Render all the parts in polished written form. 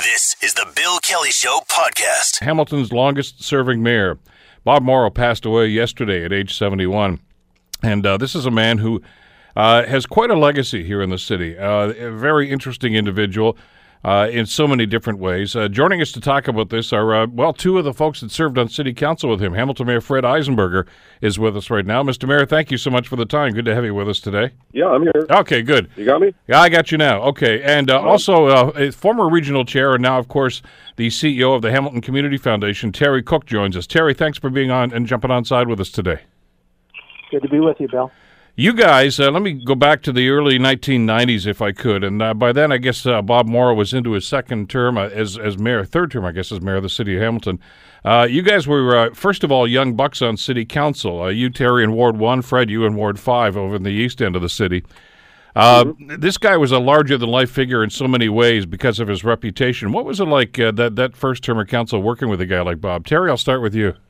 This is the Bill Kelly Show podcast. Hamilton's longest-serving mayor, Bob Morrow, passed away yesterday at age 71. And this is a man who has quite a legacy here in the city. A very interesting individual in so many different ways. Joining us to talk about this are, two of the folks that served on city council with him. Hamilton Mayor Fred Eisenberger is with us right now. Mr. Mayor, thank you so much for the time. Good to have you with us today. Yeah, I'm here. Okay, good. You got me? Yeah, I got you now. Okay, and also a former regional chair and now, of course, the CEO of the Hamilton Community Foundation, Terry Cook, joins us. Terry, thanks for being on and jumping on side with us today. Good to be with you, Bill. You guys, let me go back to the early 1990s, if I could. And by then, I guess Bob Morrow was into his second term as mayor, third term, I guess, as mayor of the city of Hamilton. You guys were, first of all, young bucks on city council. You, Terry, in Ward 1, Fred, you in Ward 5 over in the east end of the city. This guy was a larger-than-life figure in so many ways because of his reputation. What was it like, that first term of council, working with a guy like Bob? Terry, I'll start with you.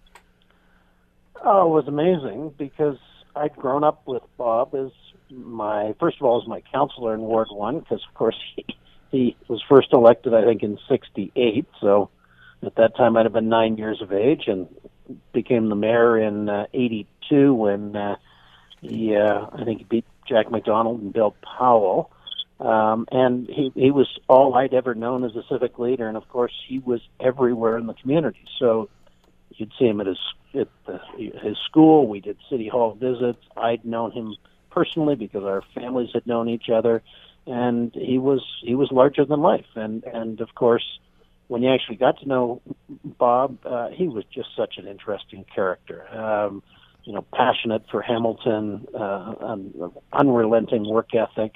Oh, it was amazing because I'd grown up with Bob as my counselor in Ward 1, because, of course, he was first elected, I think, in 68. So at that time, I'd have been 9 years of age, and became the mayor in 82 when I think he beat Jack McDonald and Bill Powell. And he was all I'd ever known as a civic leader. And, of course, he was everywhere in the community. So you'd see him at his school. We did city hall visits. I'd known him personally because our families had known each other, and he was larger than life. And of course, when you actually got to know Bob, he was just such an interesting character. Passionate for Hamilton, unrelenting work ethic.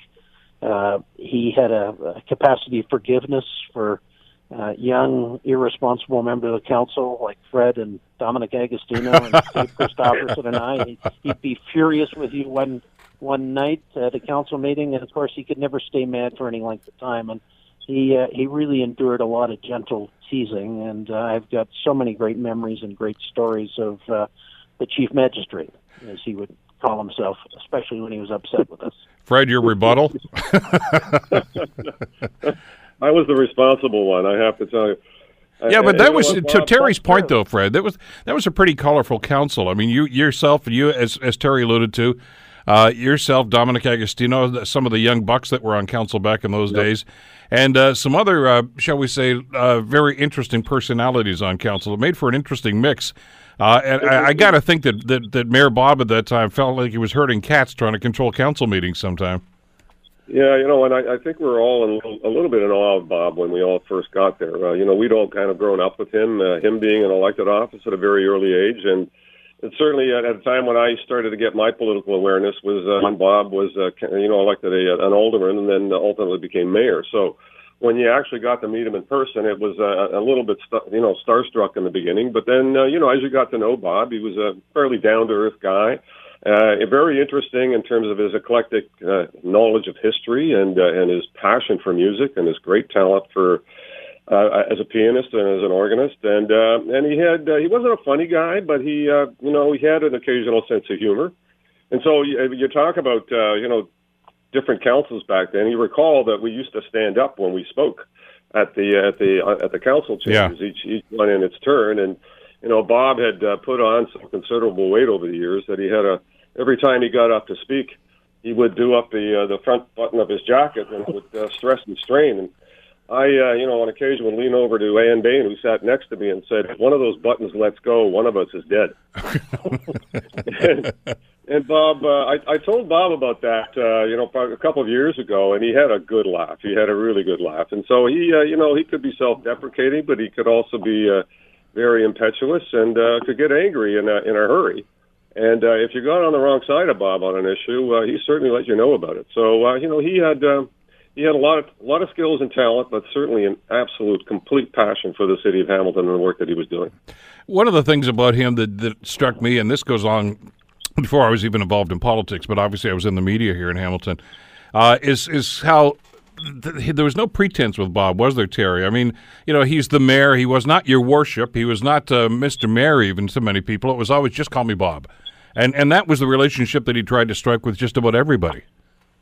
He had a capacity of forgiveness for young, irresponsible members of the council like Fred and Dominic Agostino and Steve Christopherson and I. He'd be furious with you one night at a council meeting, and of course he could never stay mad for any length of time. And he really endured a lot of gentle teasing, and I've got so many great memories and great stories of the chief magistrate, as he would call himself, especially when he was upset with us. Fred, your rebuttal? I was the responsible one, I have to tell you. Yeah, but that was, to Terry's point, though, Fred, that was a pretty colorful council. I mean, you as Terry alluded to, yourself, Dominic Agostino, some of the young bucks that were on council back in those days, and some other, shall we say, very interesting personalities on council. It made for an interesting mix. And I got to think that Mayor Bob at that time felt like he was herding cats trying to control council meetings sometime. Yeah, and I think we were all a little bit in awe of Bob when we all first got there. We'd all kind of grown up with him being in elected office at a very early age, and certainly at a time when I started to get my political awareness was when Bob was, elected an alderman and then ultimately became mayor. So when you actually got to meet him in person, it was a little bit, starstruck in the beginning. But then, as you got to know Bob, he was a fairly down-to-earth guy. Very interesting in terms of his eclectic knowledge of history and his passion for music and his great talent for as a pianist and as an organist. And he wasn't a funny guy, but he had an occasional sense of humor. And so you talk about different councils back then. You recall that we used to stand up when we spoke at the council chambers, each one in its turn. And Bob had put on some considerable weight over the years. That he had every time he got up to speak, he would do up the front button of his jacket and would stress and strain. And I, on occasion would lean over to Ann Bain, who sat next to me, and said, "If one of those buttons lets go, one of us is dead." and Bob, I told Bob about that, a couple of years ago, and he had a good laugh. He had a really good laugh. And so he could be self-deprecating, but he could also be very impetuous and could get angry in a hurry. And if you got on the wrong side of Bob on an issue, he certainly let you know about it. So he had a lot of skills and talent, but certainly an absolute complete passion for the city of Hamilton and the work that he was doing. One of the things about him that struck me, and this goes on before I was even involved in politics, but obviously I was in the media here in Hamilton, is how there was no pretense with Bob, was there, Terry? I mean, he's the mayor. He was not your worship. He was not Mr. Mayor even to many people. It was always just call me Bob. And that was the relationship that he tried to strike with just about everybody.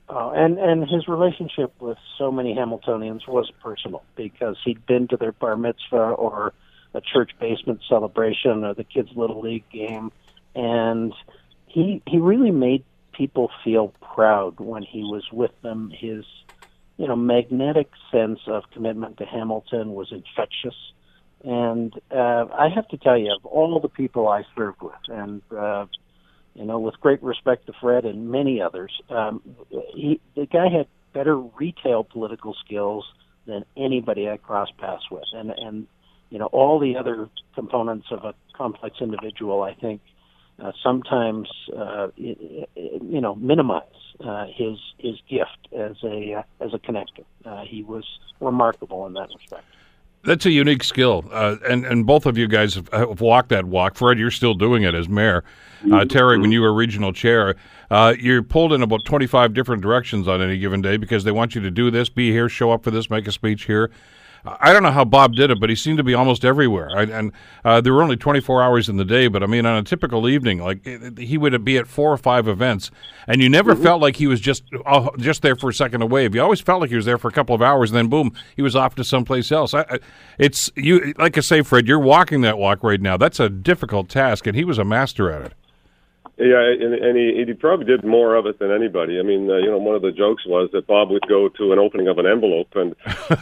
And his relationship with so many Hamiltonians was personal because he'd been to their bar mitzvah or a church basement celebration or the kids' little league game, and he really made people feel proud when he was with them. His magnetic sense of commitment to Hamilton was infectious. And I have to tell you, of all the people I served with, and with great respect to Fred and many others, the guy had better retail political skills than anybody I crossed paths with. And all the other components of a complex individual, I think, sometimes minimize his gift as a connector. He was remarkable in that respect. That's a unique skill, and both of you guys have walked that walk. Fred, you're still doing it as mayor. Terry, when you were regional chair, you're pulled in about 25 different directions on any given day because they want you to do this, be here, show up for this, make a speech here. I don't know how Bob did it, but he seemed to be almost everywhere. And there were only 24 hours in the day, but I mean, on a typical evening, he would be at 4 or 5 events, and you never felt like he was just there for a second of wave. You always felt like he was there for a couple of hours, and then boom, he was off to someplace else. It's you, like I say, Fred, you're walking that walk right now. That's a difficult task, and he was a master at it. Yeah, and he probably did more of it than anybody. I mean, one of the jokes was that Bob would go to an opening of an envelope, and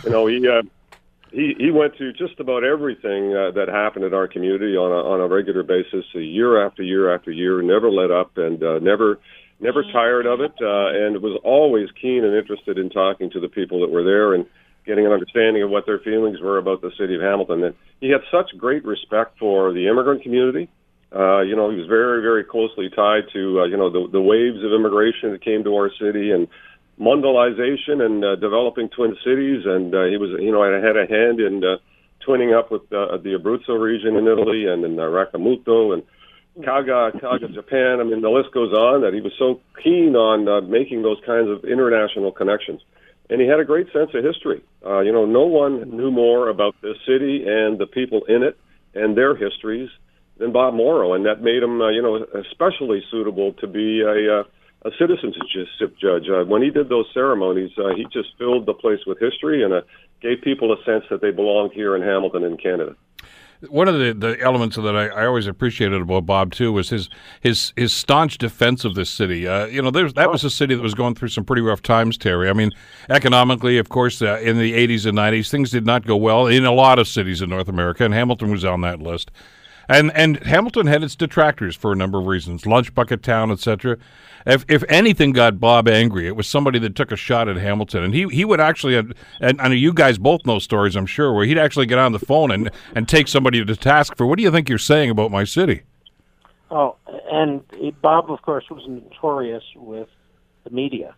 he went to just about everything that happened in our community on a regular basis, year after year after year. Never let up, and never tired of it, and was always keen and interested in talking to the people that were there and getting an understanding of what their feelings were about the city of Hamilton. And he had such great respect for the immigrant community. He was very, very closely tied to, the waves of immigration that came to our city and Mondialization and developing Twin Cities. And he was, had a hand in twinning up with the Abruzzo region in Italy and in Rakamuto and Kaga, Japan. I mean, the list goes on, that he was so keen on making those kinds of international connections. And he had a great sense of history. No one knew more about this city and the people in it and their histories than Bob Morrow, and that made him, especially suitable to be a citizenship judge. When he did those ceremonies, he just filled the place with history and gave people a sense that they belonged here in Hamilton in Canada. One of the elements that I always appreciated about Bob too was his staunch defense of this city. That was a city that was going through some pretty rough times, Terry. I mean, economically, of course, in the 80s and 90s, things did not go well in a lot of cities in North America, and Hamilton was on that list. And Hamilton had its detractors for a number of reasons, lunch bucket town, etc. If anything got Bob angry, it was somebody that took a shot at Hamilton. And he would actually, and I know you guys both know stories, I'm sure, where he'd actually get on the phone and take somebody to task for, what do you think you're saying about my city? Oh, and Bob, of course, was notorious with the media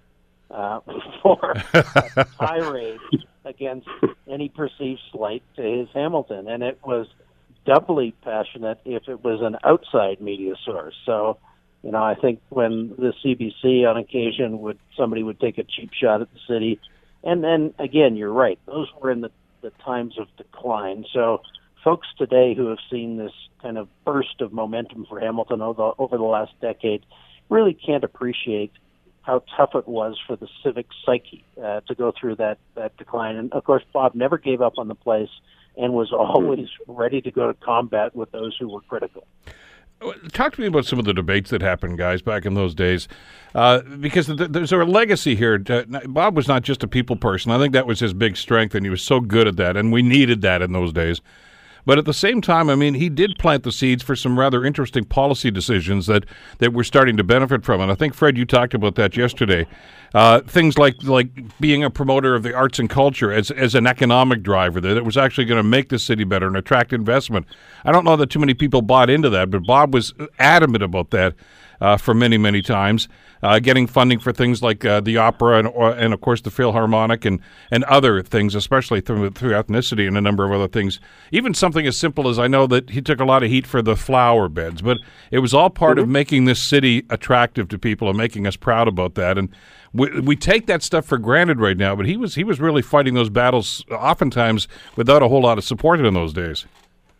for a tirade against any perceived slight to his Hamilton. And it was doubly passionate if it was an outside media source. So, I think when the CBC on occasion somebody would take a cheap shot at the city, and then again, you're right, those were in the times of decline. So folks today who have seen this kind of burst of momentum for Hamilton over the last decade really can't appreciate how tough it was for the civic psyche to go through that decline. And of course, Bob never gave up on the place and was always ready to go to combat with those who were critical. Talk to me about some of the debates that happened, guys, back in those days, because there's a legacy here. Bob was not just a people person. I think that was his big strength, and he was so good at that, and we needed that in those days. But at the same time, I mean, he did plant the seeds for some rather interesting policy decisions that we're starting to benefit from. And I think, Fred, you talked about that yesterday. Things like being a promoter of the arts and culture as an economic driver, that it was actually going to make the city better and attract investment. I don't know that too many people bought into that, but Bob was adamant about that for many, many times, getting funding for things like the opera and of course, the Philharmonic and other things, especially through ethnicity and a number of other things. Even something as simple as, I know that he took a lot of heat for the flower beds, but it was all part of making this city attractive to people and making us proud about that. And we take that stuff for granted right now, but he was really fighting those battles oftentimes without a whole lot of support in those days.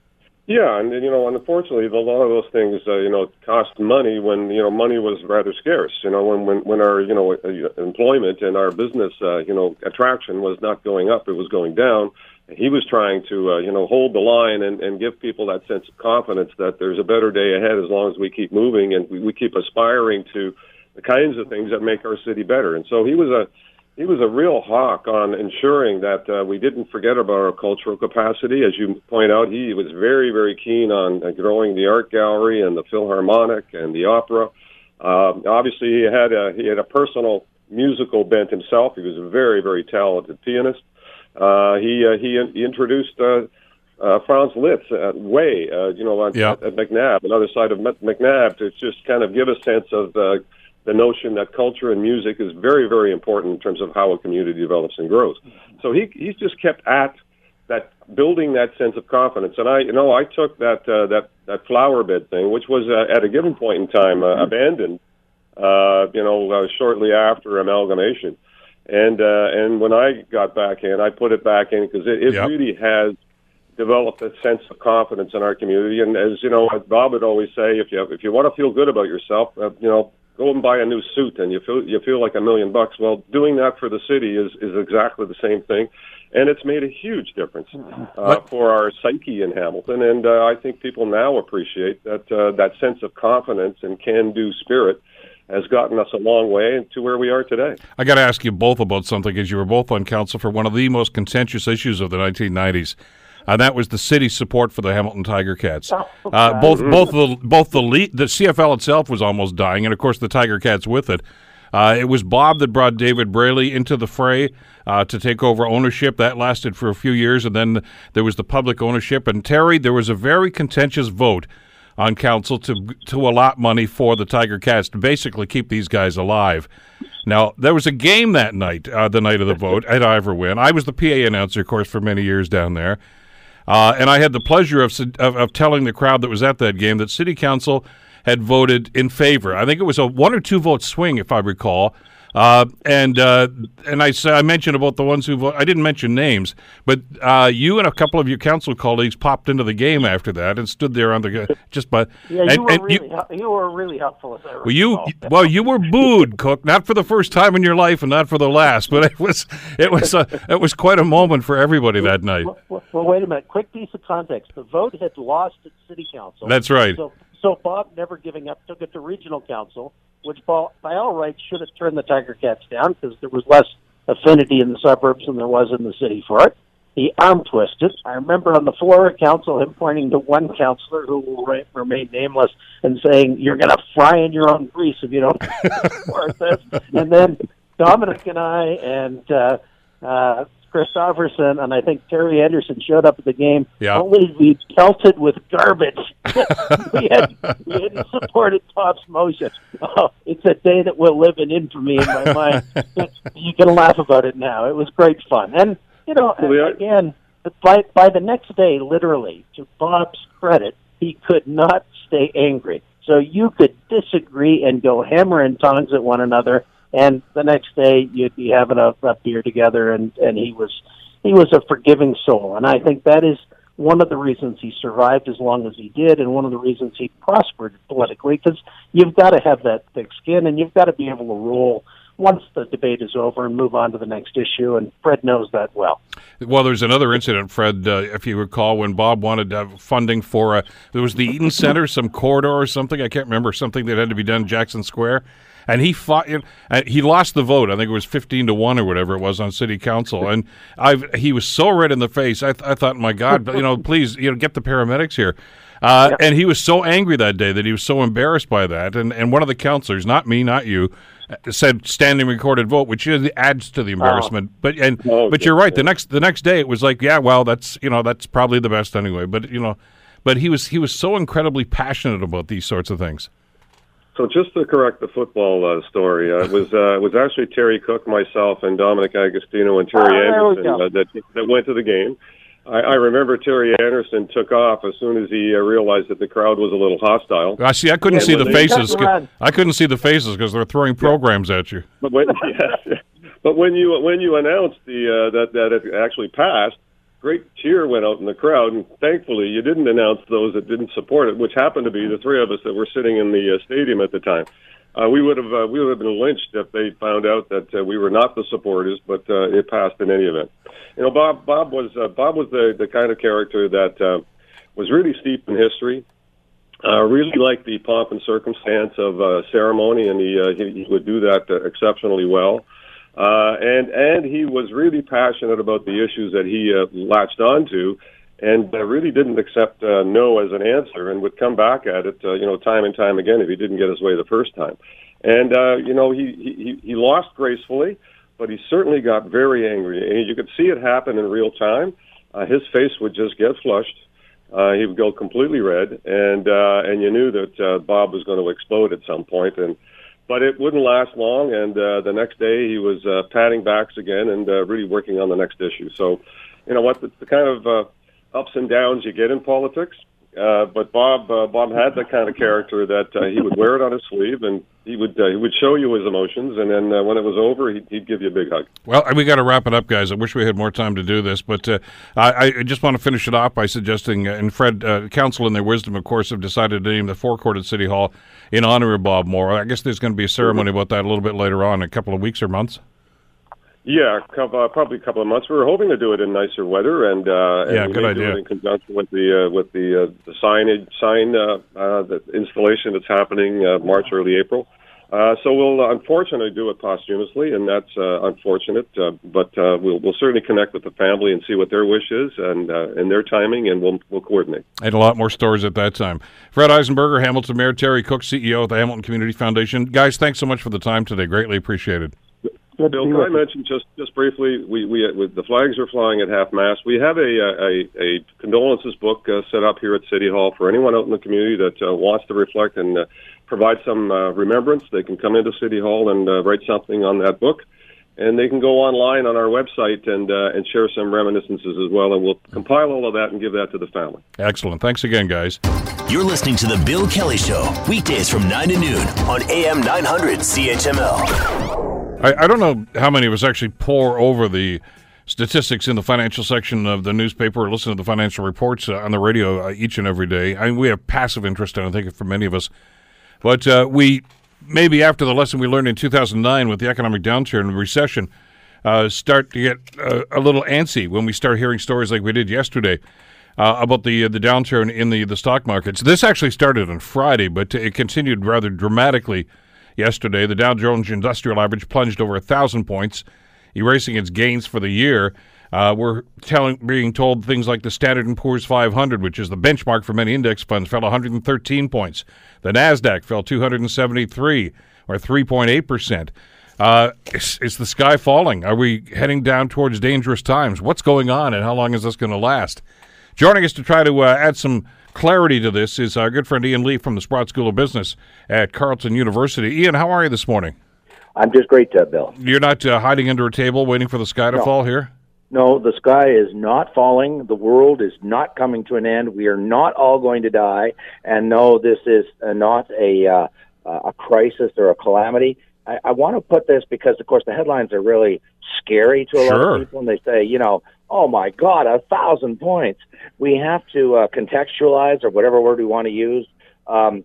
Yeah, and unfortunately, a lot of those things, cost money when money was rather scarce. When our employment and our business attraction was not going up, it was going down. He was trying to hold the line and give people that sense of confidence that there's a better day ahead as long as we keep moving and we keep aspiring to the kinds of things that make our city better. And so he was a real hawk on ensuring that we didn't forget about our cultural capacity. As you point out, he was very, very keen on growing the art gallery and the Philharmonic and the opera. Obviously, he had a personal musical bent himself. He was a very, very talented pianist. He introduced Franz Liszt at Way, at McNabb, another side of McNabb, to just kind of give a sense of the notion that culture and music is very, very important in terms of how a community develops and grows. So he's just kept at that, building that sense of confidence. And I took that flower bed thing, which was at a given point in time abandoned, shortly after amalgamation. And when I got back in, I put it back in because it really has developed a sense of confidence in our community. And as Bob would always say, if you want to feel good about yourself, go and buy a new suit and you feel like $1 million. Well, doing that for the city is exactly the same thing, and it's made a huge difference for our psyche in Hamilton. And I think people now appreciate that sense of confidence and can-do spirit has gotten us a long way to where we are today. I got to ask you both about something, because you were both on council for one of the most contentious issues of the 1990s. That was the city's support for the Hamilton Tiger Cats. Both the CFL itself was almost dying, and of course the Tiger Cats with it. It was Bob that brought David Braley into the fray to take over ownership. That lasted for a few years, and then there was the public ownership. And Terry, there was a very contentious vote on council to allot money for the Tiger Cats to basically keep these guys alive. Now, there was a game that night, the night of the vote, at Iverwin. I was the PA announcer, of course, for many years down there. And I had the pleasure of telling the crowd that was at that game that City Council had voted in favor. I think it was a 1 or 2 vote swing, if I recall. And I mentioned about the ones who voted. I didn't mention names, but you and a couple of your council colleagues popped into the game after that and stood there on the just by. Yeah, you were really helpful. As I recall. You were booed, Cook, not for the first time in your life and not for the last, but it was quite a moment for everybody that night. Well, wait a minute. Quick piece of context: the vote had lost at City Council. That's right. So Bob, never giving up, took it to Regional Council, which by all rights should have turned the Tiger Cats down because there was less affinity in the suburbs than there was in the city for it. He arm twisted. I remember on the floor of council him pointing to one councillor who will remain nameless and saying, "You're going to fry in your own grease if you don't support this." And then Dominic and I and Christopherson and I think Terry Anderson showed up at the game. Yeah. Only we pelted with garbage. we hadn't supported Bob's motion. Oh, it's a day that will live in infamy in my mind. You can laugh about it now. It was great fun. And, again, by the next day, literally, to Bob's credit, he could not stay angry. So you could disagree and go hammer and tongs at one another, and the next day you'd be having a beer together, and he was a forgiving soul. And I think that is one of the reasons he survived as long as he did, and one of the reasons he prospered politically, because you've got to have that thick skin, and you've got to be able to roll once the debate is over and move on to the next issue, and Fred knows that well. Well, there's another incident, Fred, if you recall, when Bob wanted funding for, there was the Eaton Center, some corridor or something, I can't remember, something that had to be done in Jackson Square. And he fought. He lost the vote. I think it was 15-1 or whatever it was on City Council. And he was so red in the face. I thought, my God, please, get the paramedics here. And he was so angry that day that he was so embarrassed by that. And one of the councilors, not me, not you, said standing recorded vote, which adds to the embarrassment. But you're right. The next day it was like, yeah, well, that's probably the best anyway. But he was so incredibly passionate about these sorts of things. So just to correct the football story, it was actually Terry Cook, myself, and Dominic Agostino and Terry Anderson that went to the game. I remember Terry Anderson took off as soon as he realized that the crowd was a little hostile. I see. I couldn't see the faces. I couldn't see the faces because they're throwing programs at you. But when you announced that it actually passed, great cheer went out in the crowd, and thankfully you didn't announce those that didn't support it, which happened to be the three of us that were sitting in the stadium at the time. We would have been lynched if they found out that we were not the supporters, but it passed in any event. You know, Bob was the kind of character that was really steeped in history. Really liked the pomp and circumstance of ceremony, and he would do that exceptionally well. And he was really passionate about the issues that he latched onto, and really didn't accept no as an answer, and would come back at it, time and time again if he didn't get his way the first time. And he lost gracefully, but he certainly got very angry, and you could see it happen in real time. His face would just get flushed. He would go completely red, and you knew that Bob was going to explode at some point. But it wouldn't last long, and the next day he was patting backs again and really working on the next issue. So, you know what, the kind of ups and downs you get in politics. But Bob had that kind of character that he would wear it on his sleeve, and he would show you his emotions, and then when it was over, he'd give you a big hug. Well, we got to wrap it up, guys. I wish we had more time to do this, but I just want to finish it off by suggesting, and Fred, council in their wisdom, of course, have decided to name the forecourt at City Hall in honor of Bob Morrow. I guess there's going to be a ceremony about that a little bit later on, a couple of weeks or months. Yeah, probably a couple of months. We were hoping to do it in nicer weather, and good idea. do it in conjunction with the sign the installation that's happening March, early April. So we'll unfortunately do it posthumously, and that's unfortunate. But we'll certainly connect with the family and see what their wish is and their timing, and we'll coordinate. And a lot more stories at that time. Fred Eisenberger, Hamilton Mayor, Terry Cook, CEO of the Hamilton Community Foundation. Guys, thanks so much for the time today. Greatly appreciated. Bill, can I mention just briefly, we with the flags are flying at half-mast. We have a condolences book set up here at City Hall for anyone out in the community that wants to reflect and provide some remembrance. They can come into City Hall and write something on that book, and they can go online on our website and share some reminiscences as well, and we'll compile all of that and give that to the family. Excellent. Thanks again, guys. You're listening to The Bill Kelly Show, weekdays from 9 to noon on AM 900 CHML. I don't know how many of us actually pore over the statistics in the financial section of the newspaper or listen to the financial reports on the radio each and every day. I mean, we have passive interest, I think, for many of us. But we, maybe after the lesson we learned in 2009 with the economic downturn and recession, start to get a little antsy when we start hearing stories like we did yesterday about the downturn in the stock markets. This actually started on Friday, but it continued rather dramatically yesterday. The Dow Jones Industrial Average plunged over 1,000 points, erasing its gains for the year. We're being told things like the Standard & Poor's 500, which is the benchmark for many index funds, fell 113 points. The NASDAQ fell 273, or 3.8%. Is the sky falling? Are we heading down towards dangerous times? What's going on, and how long is this going to last? Joining us to try to add some clarity to this is our good friend Ian Lee from the Sprott School of Business at Carleton University. Ian, how are you this morning? I'm just great, Bill. You're not hiding under a table waiting for the sky to fall here? No, the sky is not falling. The world is not coming to an end. We are not all going to die. And no, this is not a crisis or a calamity. I want to put this because, of course, the headlines are really scary to a lot of people. And they say, oh, my God, 1,000 points. We have to contextualize, or whatever word we want to use, the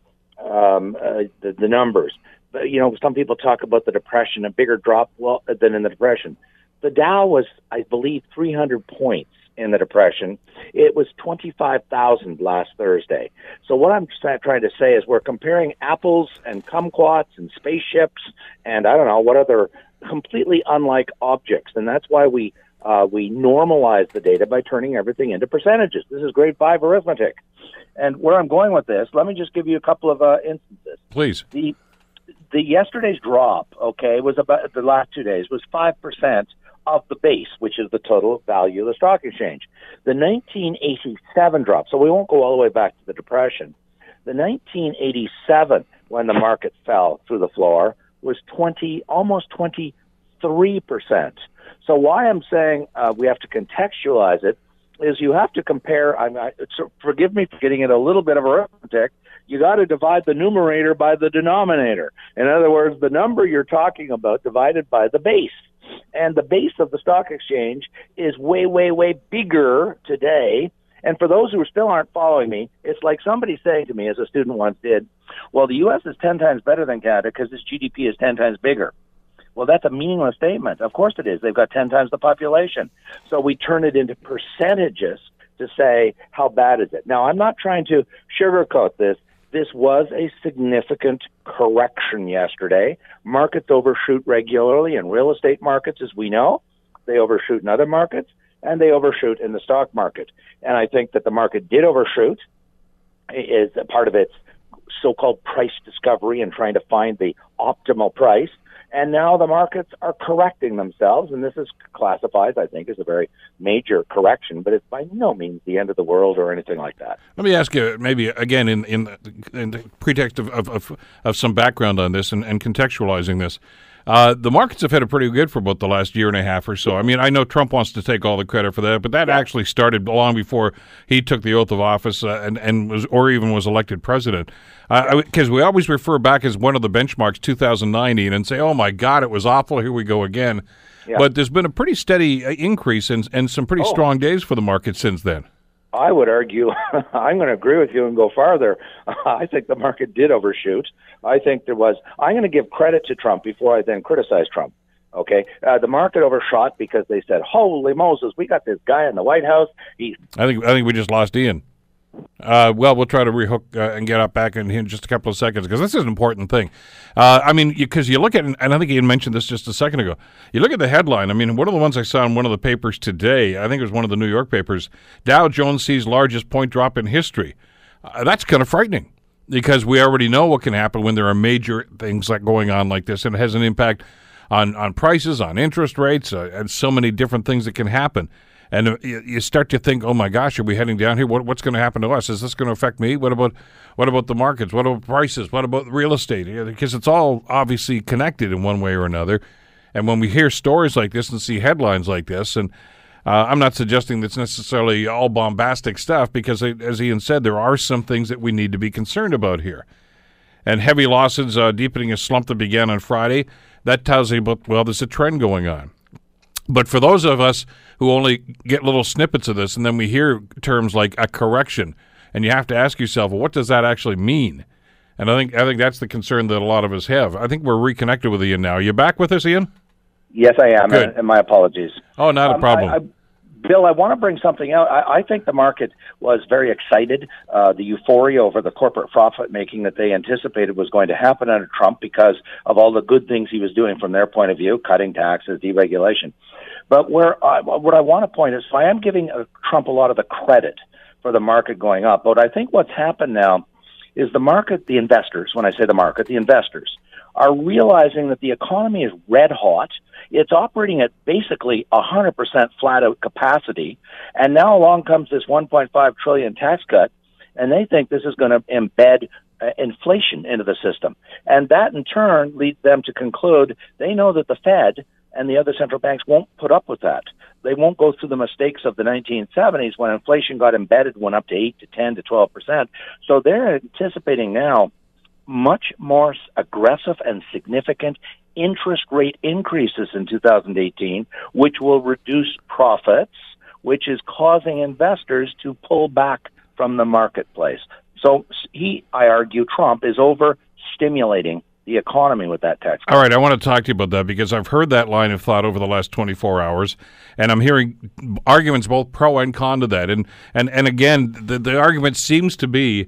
numbers. But, some people talk about the Depression, a bigger drop than in the Depression. The Dow was, I believe, 300 points in the Depression. It was 25,000 last Thursday. So what I'm trying to say is we're comparing apples and kumquats and spaceships and I don't know what other completely unlike objects. And that's why we normalize the data by turning everything into percentages. This is grade 5 arithmetic. And where I'm going with this, let me just give you a couple of instances. Please. The yesterday's drop, was about the last 2 days, was 5% of the base, which is the total value of the stock exchange. The 1987 drop, so we won't go all the way back to the Depression. The 1987, when the market fell through the floor, was almost 23%. So why I'm saying we have to contextualize it is you have to compare. So forgive me for getting in a little bit of arithmetic. you got to divide the numerator by the denominator. In other words, the number you're talking about divided by the base. And the base of the stock exchange is way, way, way bigger today. And for those who still aren't following me, it's like somebody saying to me, as a student once did, well, the U.S. is 10 times better than Canada because its GDP is 10 times bigger. Well, that's a meaningless statement. Of course it is. They've got 10 times the population. So we turn it into percentages to say, how bad is it? Now, I'm not trying to sugarcoat this. This was a significant correction yesterday. Markets overshoot regularly in real estate markets, as we know. They overshoot in other markets, and they overshoot in the stock market. And I think that the market did overshoot is a part of its so-called price discovery and trying to find the optimal price. And now the markets are correcting themselves, and this is classified, I think, as a very major correction, but it's by no means the end of the world or anything like that. Let me ask you, maybe again, in the pretext of some background on this and contextualizing this. The markets have had it pretty good for about the last year and a half or so. I mean, I know Trump wants to take all the credit for that, but that actually started long before he took the oath of office and was, or even was elected president. Because we always refer back as one of the benchmarks, 2019, and say, "Oh my God, it was awful. Here we go again." Yeah. But there's been a pretty steady increase and some pretty strong days for the market since then. I would argue, I'm going to agree with you and go farther. I think the market did overshoot. I think there was, I'm going to give credit to Trump before I then criticize Trump. Okay. The market overshot because they said, holy Moses, we got this guy in the White House. I think we just lost Ian. Well, we'll try to rehook and get up back in just a couple of seconds because this is an important thing. I mean, because you look at, and I think Ian mentioned this just a second ago, you look at the headline. I mean, one of the ones I saw in one of the papers today, I think it was one of the New York papers, Dow Jones sees largest point drop in history. That's kind of frightening because we already know what can happen when there are major things like going on like this, and it has an impact on prices, on interest rates, and so many different things that can happen. And you start to think, oh my gosh, are we heading down here? What's going to happen to us? Is this going to affect me? What about the markets? What about prices? What about real estate? Because it's all obviously connected in one way or another. And when we hear stories like this and see headlines like this, and I'm not suggesting that's necessarily all bombastic stuff, because as Ian said, there are some things that we need to be concerned about here. And heavy losses deepening a slump that began on Friday, that tells you about, well, there's a trend going on. But for those of us who only get little snippets of this, and then we hear terms like a correction, and you have to ask yourself, well, what does that actually mean? And I think that's the concern that a lot of us have. I think we're reconnected with Ian now. Are you back with us, Ian? Yes, I am, and my apologies. Oh, not a problem. Bill, I want to bring something out. I think the market was very excited. The euphoria over the corporate profit-making that they anticipated was going to happen under Trump because of all the good things he was doing from their point of view, cutting taxes, deregulation. But what I want to point is, I am giving Trump a lot of the credit for the market going up. But I think what's happened now is the market, the investors, when I say the market, the investors, are realizing that the economy is red hot. It's operating at basically 100% flat out capacity. And now along comes this $1.5 trillion tax cut, and they think this is going to embed inflation into the system. And that in turn leads them to conclude they know that the Fed and the other central banks won't put up with that. They won't go through the mistakes of the 1970s when inflation got embedded, went up to 8 to 10 to 12%. So they're anticipating now much more aggressive and significant interest rate increases in 2018, which will reduce profits, which is causing investors to pull back from the marketplace. So I argue, Trump is over-stimulating the economy with that tax cut. All right, I want to talk to you about that because I've heard that line of thought over the last 24 hours, and I'm hearing arguments both pro and con to that. And again, the argument seems to be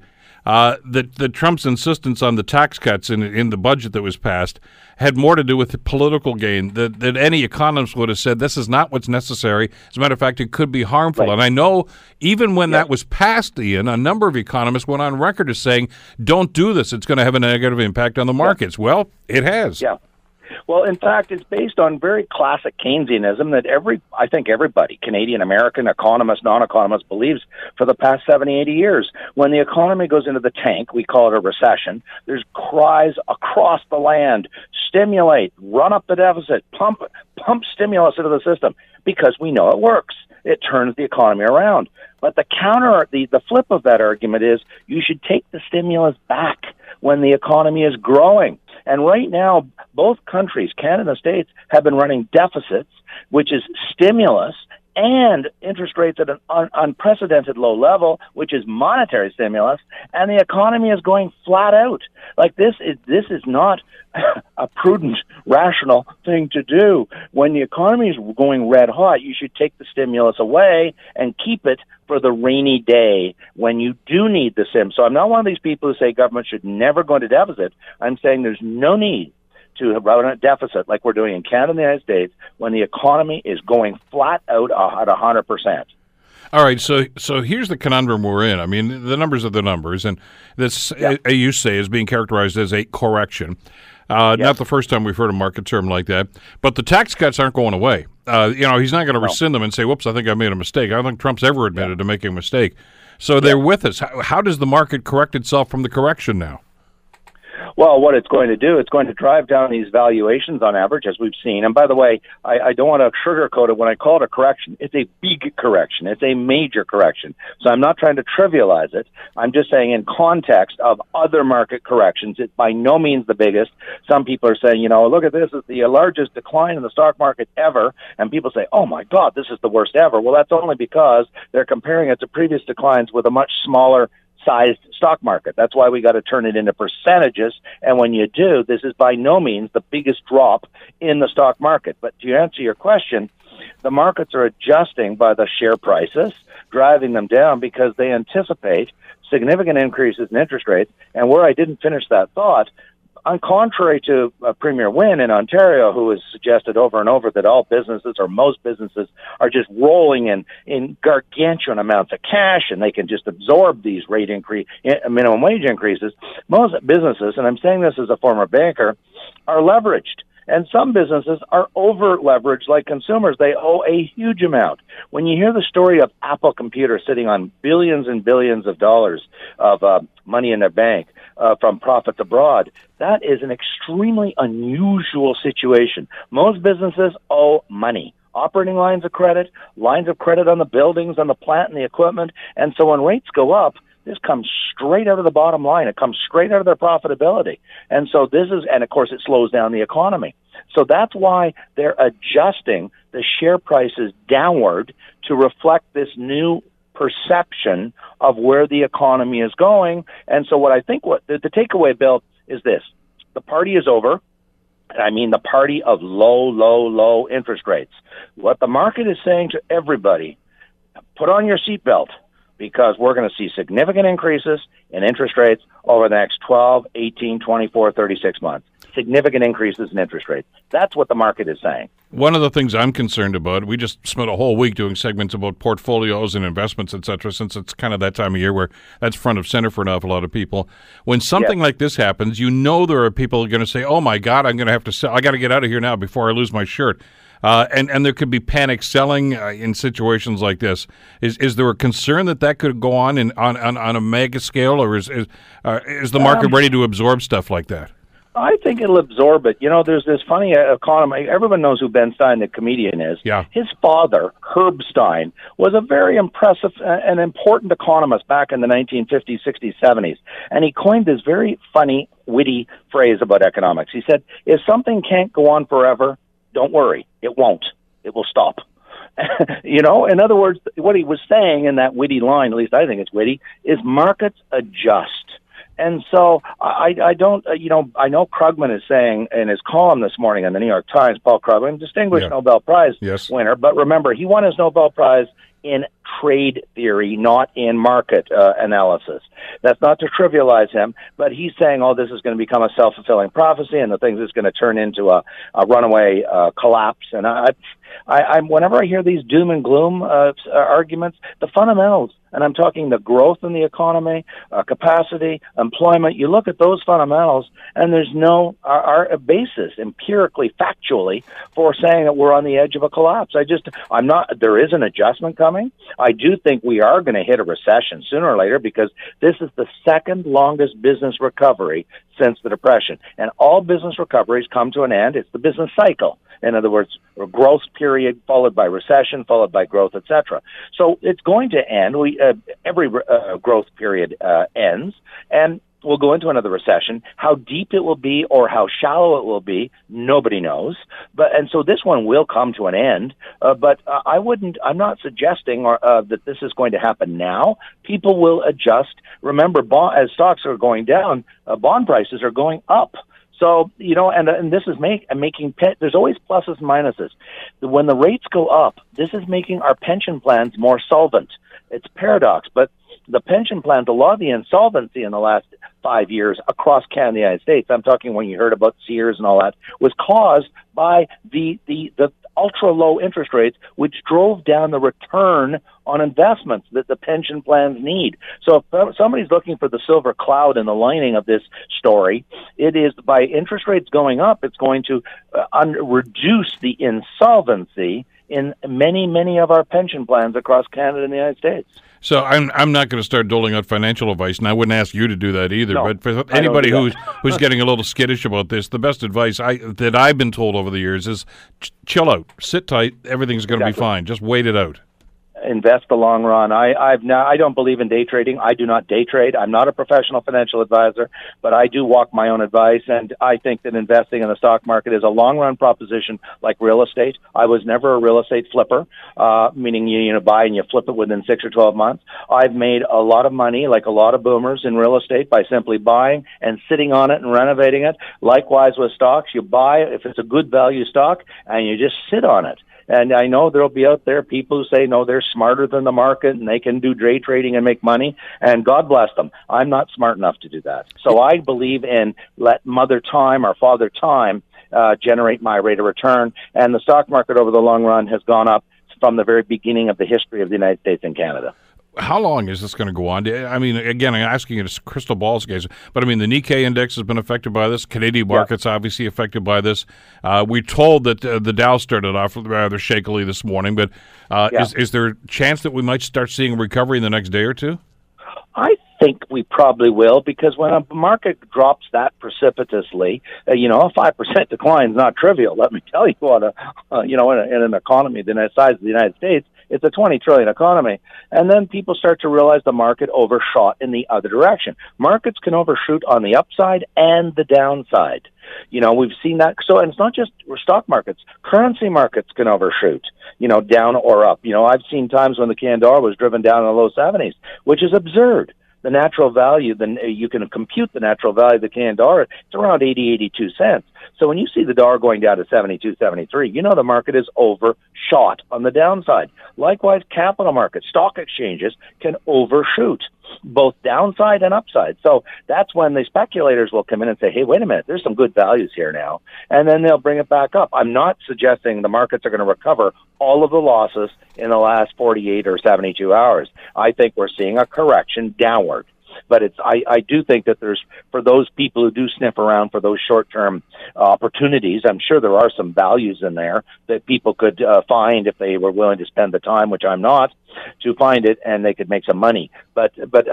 that Trump's insistence on the tax cuts in the budget that was passed had more to do with the political gain, that any economist would have said this is not what's necessary. As a matter of fact, it could be harmful. Right. And I know even when that was passed, Ian, a number of economists went on record as saying, don't do this. It's going to have a negative impact on the markets. Well, it has. Yeah. Well, in fact, it's based on very classic Keynesianism that I think everybody, Canadian, American, economist, non-economist, believes for the past 70, 80 years. When the economy goes into the tank, we call it a recession, there's cries across the land, stimulate, run up the deficit, pump stimulus into the system, because we know it works. It turns the economy around. But the flip of that argument is you should take the stimulus back when the economy is growing. And right now, both countries, Canada and the States, have been running deficits, which is stimulus, and interest rates at an unprecedented low level, which is monetary stimulus, and the economy is going flat out. Like this is not a prudent, rational thing to do. When the economy is going red hot, you should take the stimulus away and keep it for the rainy day when you do need the sim. So I'm not one of these people who say government should never go into deficit. I'm saying there's no need to run a deficit like we're doing in Canada and the United States when the economy is going flat out at 100%. All right, so here's the conundrum we're in. I mean, the numbers are the numbers, and this, you say, is being characterized as a correction. Not the first time we've heard a market term like that. But the tax cuts aren't going away. He's not going to rescind them and say, whoops, I think I made a mistake. I don't think Trump's ever admitted to making a mistake. So they're with us. How does the market correct itself from the correction now? Well, what it's going to do, it's going to drive down these valuations on average, as we've seen. And by the way, I don't want to sugarcoat it. When I call it a correction, it's a big correction. It's a major correction. So I'm not trying to trivialize it. I'm just saying in context of other market corrections, it's by no means the biggest. Some people are saying, look at this, it's the largest decline in the stock market ever. And people say, oh my God, this is the worst ever. Well, that's only because they're comparing it to previous declines with a much smaller sized stock market. That's why we got to turn it into percentages. And when you do, this is by no means the biggest drop in the stock market. But to answer your question, the markets are adjusting by the share prices, driving them down because they anticipate significant increases in interest rates. And where I didn't finish that thought, on contrary to Premier Wynne in Ontario, who has suggested over and over that all businesses or most businesses are just rolling in gargantuan amounts of cash and they can just absorb these minimum wage increases, most businesses, and I'm saying this as a former banker, are leveraged. And some businesses are over-leveraged like consumers. They owe a huge amount. When you hear the story of Apple Computer sitting on billions and billions of dollars of money in their bank from profits abroad, that is an extremely unusual situation. Most businesses owe money. Operating lines of credit on the buildings, on the plant and the equipment. And so when rates go up, this comes straight out of the bottom line. It comes straight out of their profitability. And so and of course it slows down the economy. So that's why they're adjusting the share prices downward to reflect this new perception of where the economy is going. And so what I think the takeaway, Bill, is this. The party is over. I mean the party of low interest rates. What the market is saying to everybody, put on your seatbelt, because we're going to see significant increases in interest rates over the next 12, 18, 24, 36 months. Significant increases in interest rates. That's what the market is saying. One of the things I'm concerned about, we just spent a whole week doing segments about portfolios and investments, et cetera, since it's kind of that time of year where that's front of center for an awful lot of people. When something like this happens, there are people going to say, oh my God, I'm going to have to sell. I got to get out of here now before I lose my shirt. And there could be panic selling in situations like this. Is there a concern that could go on on a mega scale, or is the market ready to absorb stuff like that? I think it'll absorb it. There's this funny economy. Everyone knows who Ben Stein, the comedian, is. Yeah. His father, Herb Stein, was a very impressive and important economist back in the 1950s, 60s, 70s. And he coined this very funny, witty phrase about economics. He said, if something can't go on forever, don't worry. It won't. It will stop. In other words, what he was saying in that witty line, at least I think it's witty, is markets adjust. And so I don't, I know Krugman is saying in his column this morning in the New York Times, Paul Krugman, distinguished Nobel Prize winner, but remember, he won his Nobel Prize in trade theory, not in market analysis. That's not to trivialize him, but he's saying, this is going to become a self-fulfilling prophecy and the thing is going to turn into a runaway collapse. And I whenever I hear these doom and gloom arguments, the fundamentals, and I'm talking the growth in the economy, capacity, employment, you look at those fundamentals, and there's no basis empirically, factually, for saying that we're on the edge of a collapse. There is an adjustment coming. I do think we are going to hit a recession sooner or later because this is the second longest business recovery since the Depression. And all business recoveries come to an end. It's the business cycle. In other words, a growth period followed by recession, followed by growth, etc. So it's going to end. Every growth period ends, and we'll go into another recession. How deep it will be or how shallow it will be, nobody knows. And so this one will come to an end. But I'm not suggesting that this is going to happen now. People will adjust. Remember, as stocks are going down, bond prices are going up. So, and this is making there's always pluses and minuses. When the rates go up, this is making our pension plans more solvent. It's a paradox, but the pension plans, a lot of the insolvency in the last 5 years across Canada and the United States, I'm talking when you heard about Sears and all that, was caused by the ultra-low interest rates, which drove down the return on investments that the pension plans need. So if somebody's looking for the silver cloud in the lining of this story, it is by interest rates going up, it's going to reduce the insolvency in many, many of our pension plans across Canada and the United States. So I'm not going to start doling out financial advice, and I wouldn't ask you to do that either. No, but for anybody who's getting a little skittish about this, the best advice that I've been told over the years is chill out, sit tight, everything's going to be fine. Just wait it out. Invest the long run. I don't believe in day trading. I do not day trade. I'm not a professional financial advisor, but I do walk my own advice, and I think that investing in the stock market is a long run proposition like real estate. I was never a real estate flipper, meaning you buy and you flip it within 6 or 12 months. I've made a lot of money, like a lot of boomers in real estate, by simply buying and sitting on it and renovating it. Likewise with stocks, you buy if it's a good value stock and you just sit on it. And I know there'll be out there people who say, no, they're smarter than the market and they can do day trading and make money. And God bless them. I'm not smart enough to do that. So I believe in let Mother Time or Father Time generate my rate of return. And the stock market over the long run has gone up from the very beginning of the history of the United States and Canada. How long is this going to go on? I mean, again, I'm asking you to crystal balls, guys. But, I mean, the Nikkei index has been affected by this. Canadian markets obviously affected by this. We're told that the Dow started off rather shakily this morning. But is there a chance that we might start seeing a recovery in the next day or two? I think we probably will, because when a market drops that precipitously, a 5% decline is not trivial. Let me tell you what, in an economy the size of the United States, it's a $20 trillion economy. And then people start to realize the market overshot in the other direction. Markets can overshoot on the upside and the downside. We've seen that. So, and it's not just stock markets. Currency markets can overshoot, down or up. I've seen times when the Canadian dollar was driven down in the low 70s, which is absurd. The natural value, then you can compute the natural value of the Canadian dollar. It's around 80, 82 cents. So when you see the dollar going down to 72, 73, the market is overshot on the downside. Likewise, capital markets, stock exchanges can overshoot, both downside and upside. So that's when the speculators will come in and say, hey, wait a minute, there's some good values here now. And then they'll bring it back up. I'm not suggesting the markets are going to recover all of the losses in the last 48 or 72 hours. I think we're seeing a correction downward. But I do think that there's, for those people who do sniff around for those short-term opportunities, I'm sure there are some values in there that people could find if they were willing to spend the time, which I'm not, to find it, and they could make some money. But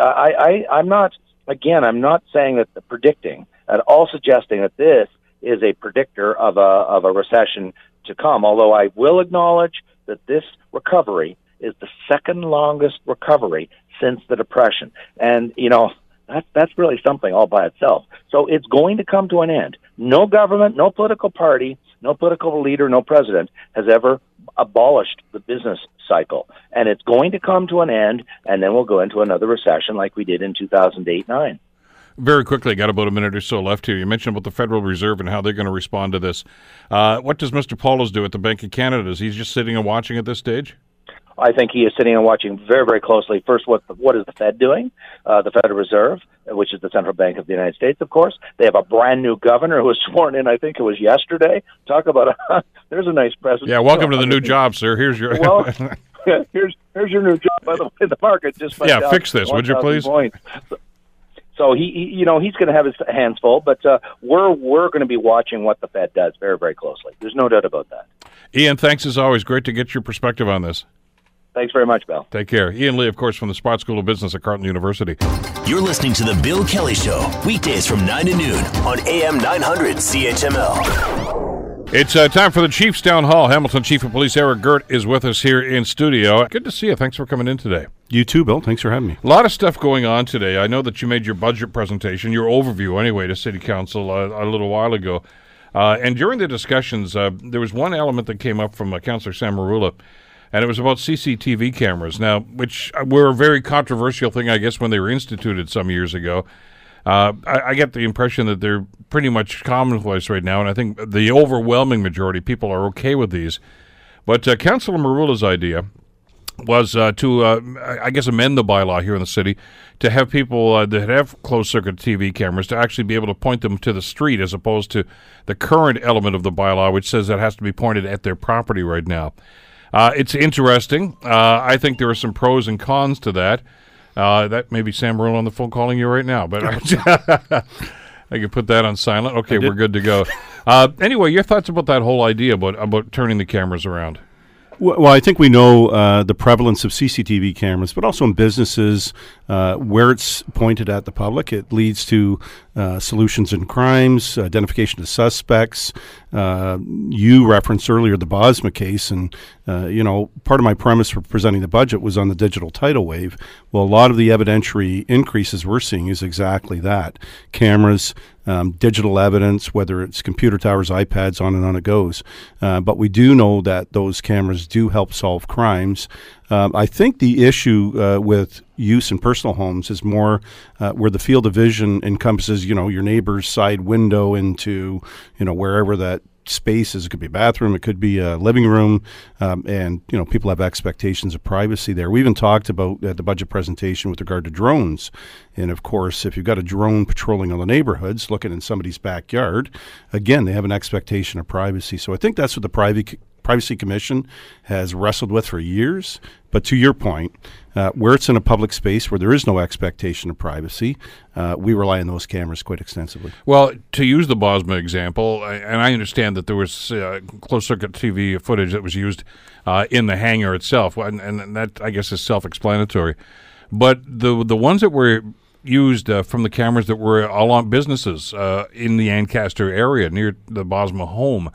I'm not, again, I'm not saying that predicting, at all suggesting that this is a predictor of a recession to come, although I will acknowledge that this recovery is the second longest recovery since the Depression. And, that's really something all by itself. So it's going to come to an end. No government, no political party, no political leader, no president has ever abolished the business cycle. And it's going to come to an end, and then we'll go into another recession like we did in 2008-9. Very quickly, got about a minute or so left here. You mentioned about the Federal Reserve and how they're going to respond to this. What does Mr. Paulos do at the Bank of Canada? Is he just sitting and watching at this stage? I think he is sitting and watching very, very closely. First, what is the Fed doing? The Federal Reserve, which is the Central Bank of the United States, of course. They have a brand new governor who was sworn in, I think it was yesterday. Talk about there's a nice president. Yeah, welcome to the new job, sir. Here's your here's your new job. By the way, the market just fix this, would you please? So he's going to have his hands full, but we're going to be watching what the Fed does very, very closely. There's no doubt about that. Ian, thanks as always. Great to get your perspective on this. Thanks very much, Bill. Take care. Ian Lee, of course, from the Sprott School of Business at Carleton University. You're listening to The Bill Kelly Show, weekdays from 9 to noon on AM 900 CHML. It's time for the Chiefs Town Hall. Hamilton Chief of Police Eric Girt is with us here in studio. Good to see you. Thanks for coming in today. You too, Bill. Thanks for having me. A lot of stuff going on today. I know that you made your budget presentation, your overview anyway, to City Council a little while ago. And during the discussions, there was one element that came up from Councillor Sam Merulla, and it was about CCTV cameras, now, which were a very controversial thing, I guess, when they were instituted some years ago. I get the impression that they're pretty much commonplace right now, and I think the overwhelming majority of people are okay with these. But Councillor Merulla's idea was to, I guess, amend the bylaw here in the city to have people that have closed-circuit TV cameras to actually be able to point them to the street as opposed to the current element of the bylaw, which says that has to be pointed at their property right now. It's interesting. I think there are some pros and cons to that. That may be Sam Merulla on the phone calling you right now, but I can put that on silent. Okay, we're good to go. Anyway, your thoughts about that whole idea about turning the cameras around? Well, I think we know the prevalence of CCTV cameras, but also in businesses where it's pointed at the public, it leads to solutions in crimes, identification of suspects. You referenced earlier the Bosma case, and part of my premise for presenting the budget was on the digital tidal wave. Well, a lot of the evidentiary increases we're seeing is exactly that. Cameras, digital evidence, whether it's computer towers, iPads, on and on it goes. But we do know that those cameras do help solve crimes. I think the issue with use in personal homes is more where the field of vision encompasses, your neighbor's side window into, wherever that space is. It could be a bathroom, it could be a living room, and people have expectations of privacy there. We even talked about the budget presentation with regard to drones, and of course, if you've got a drone patrolling all the neighborhoods, looking in somebody's backyard, again, they have an expectation of privacy. So I think that's what the Privacy Commission has wrestled with for years. But to your point, where it's in a public space where there is no expectation of privacy, we rely on those cameras quite extensively. Well, to use the Bosma example, and I understand that there was closed-circuit TV footage that was used in the hangar itself, and that, I guess, is self-explanatory. But the ones that were used from the cameras that were along businesses in the Ancaster area near the Bosma home,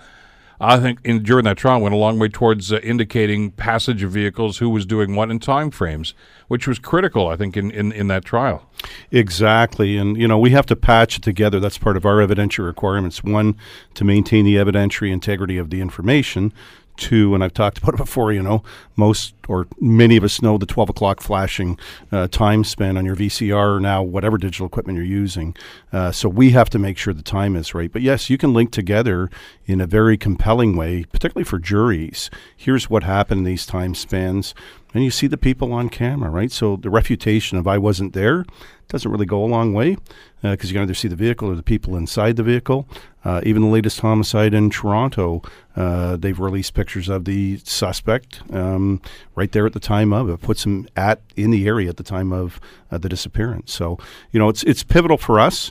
I think during that trial went a long way towards indicating passage of vehicles, who was doing what in time frames, which was critical, I think, in that trial. Exactly. And, we have to patch it together. That's part of our evidentiary requirements. One, to maintain the evidentiary integrity of the information. Two, and I've talked about it before, most or many of us know the 12 o'clock flashing time span on your VCR or now whatever digital equipment you're using. So we have to make sure the time is right. But yes, you can link together in a very compelling way, particularly for juries. Here's what happened in these time spans. And you see the people on camera, right? So the refutation of I wasn't there doesn't really go a long way because you can either see the vehicle or the people inside the vehicle. Even the latest homicide in Toronto, they've released pictures of the suspect right there at the time of it. Puts him in the area at the time of the disappearance. So, it's pivotal for us.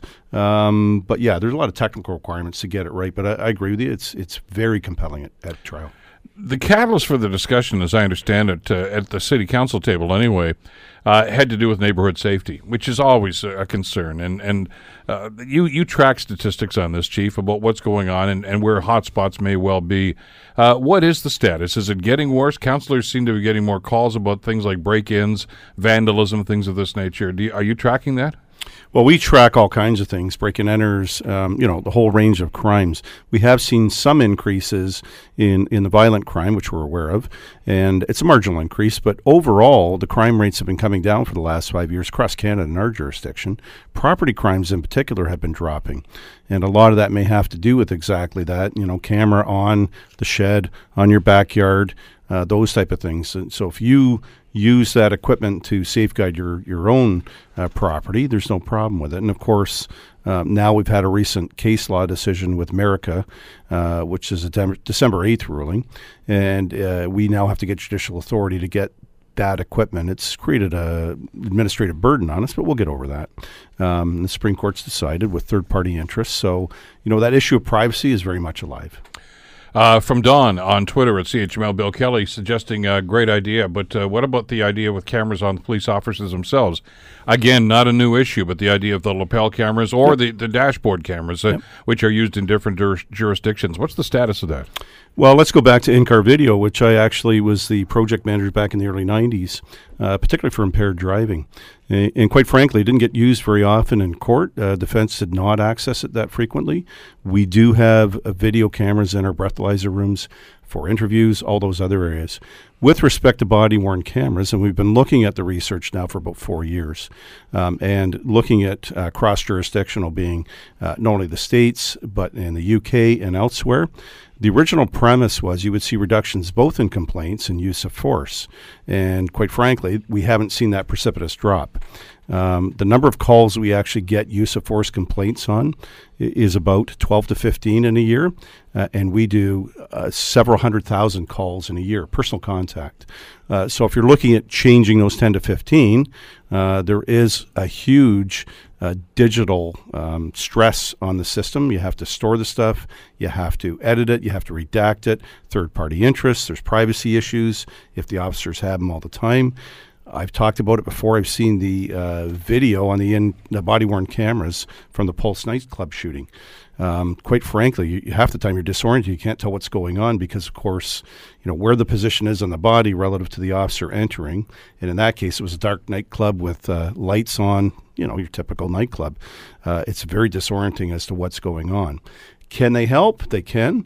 But yeah, there's a lot of technical requirements to get it right. But I agree with you. It's very compelling at trial. The catalyst for the discussion, as I understand it, at the city council table anyway, had to do with neighborhood safety, which is always a concern. And you track statistics on this, Chief, about what's going on and where hotspots may well be. What is the status? Is it getting worse? Councillors seem to be getting more calls about things like break-ins, vandalism, things of this nature. Are you tracking that? Well, we track all kinds of things, break-and-enters, the whole range of crimes. We have seen some increases in the violent crime, which we're aware of, and it's a marginal increase, but overall, the crime rates have been coming down for the last 5 years across Canada in our jurisdiction. Property crimes in particular have been dropping, and a lot of that may have to do with exactly that, camera on the shed, on your backyard, those type of things. And so if you use that equipment to safeguard your own property, there's no problem with it. And of course, now we've had a recent case law decision with America, which is a December 8th ruling, and we now have to get judicial authority to get that equipment. It's created an administrative burden on us, but we'll get over that. The Supreme Court's decided with third-party interests. So, that issue of privacy is very much alive. From Don on Twitter at CHML Bill Kelly suggesting a great idea, but what about the idea with cameras on the police officers themselves? Again, not a new issue, but the idea of the lapel cameras or the dashboard cameras, which are used in different jurisdictions. What's the status of that? Well, let's go back to in-car video, which I actually was the project manager back in the early 90s, particularly for impaired driving. And quite frankly, it didn't get used very often in court. Defense did not access it that frequently. We do have video cameras in our breathalyzer rooms for interviews, all those other areas. With respect to body-worn cameras, and we've been looking at the research now for about 4 years, and looking at cross-jurisdictional being not only the States, but in the UK and elsewhere. The original premise was you would see reductions both in complaints and use of force. And quite frankly, we haven't seen that precipitous drop. The number of calls we actually get use of force complaints on is about 12 to 15 in a year, and we do several 100,000 calls in a year, personal contact. So if you're looking at changing those 10 to 15, there is a huge digital stress on the system. You have to store the stuff, you have to edit it, you have to redact it, third-party interests, there's privacy issues if the officers have them all the time. I've talked about it before. I've seen the video on the body-worn cameras from the Pulse nightclub shooting. Quite frankly, half the time you're disoriented. You can't tell what's going on because, of course, where the position is on the body relative to the officer entering. And in that case, it was a dark nightclub with lights on, your typical nightclub. It's very disorienting as to what's going on. Can they help? They can.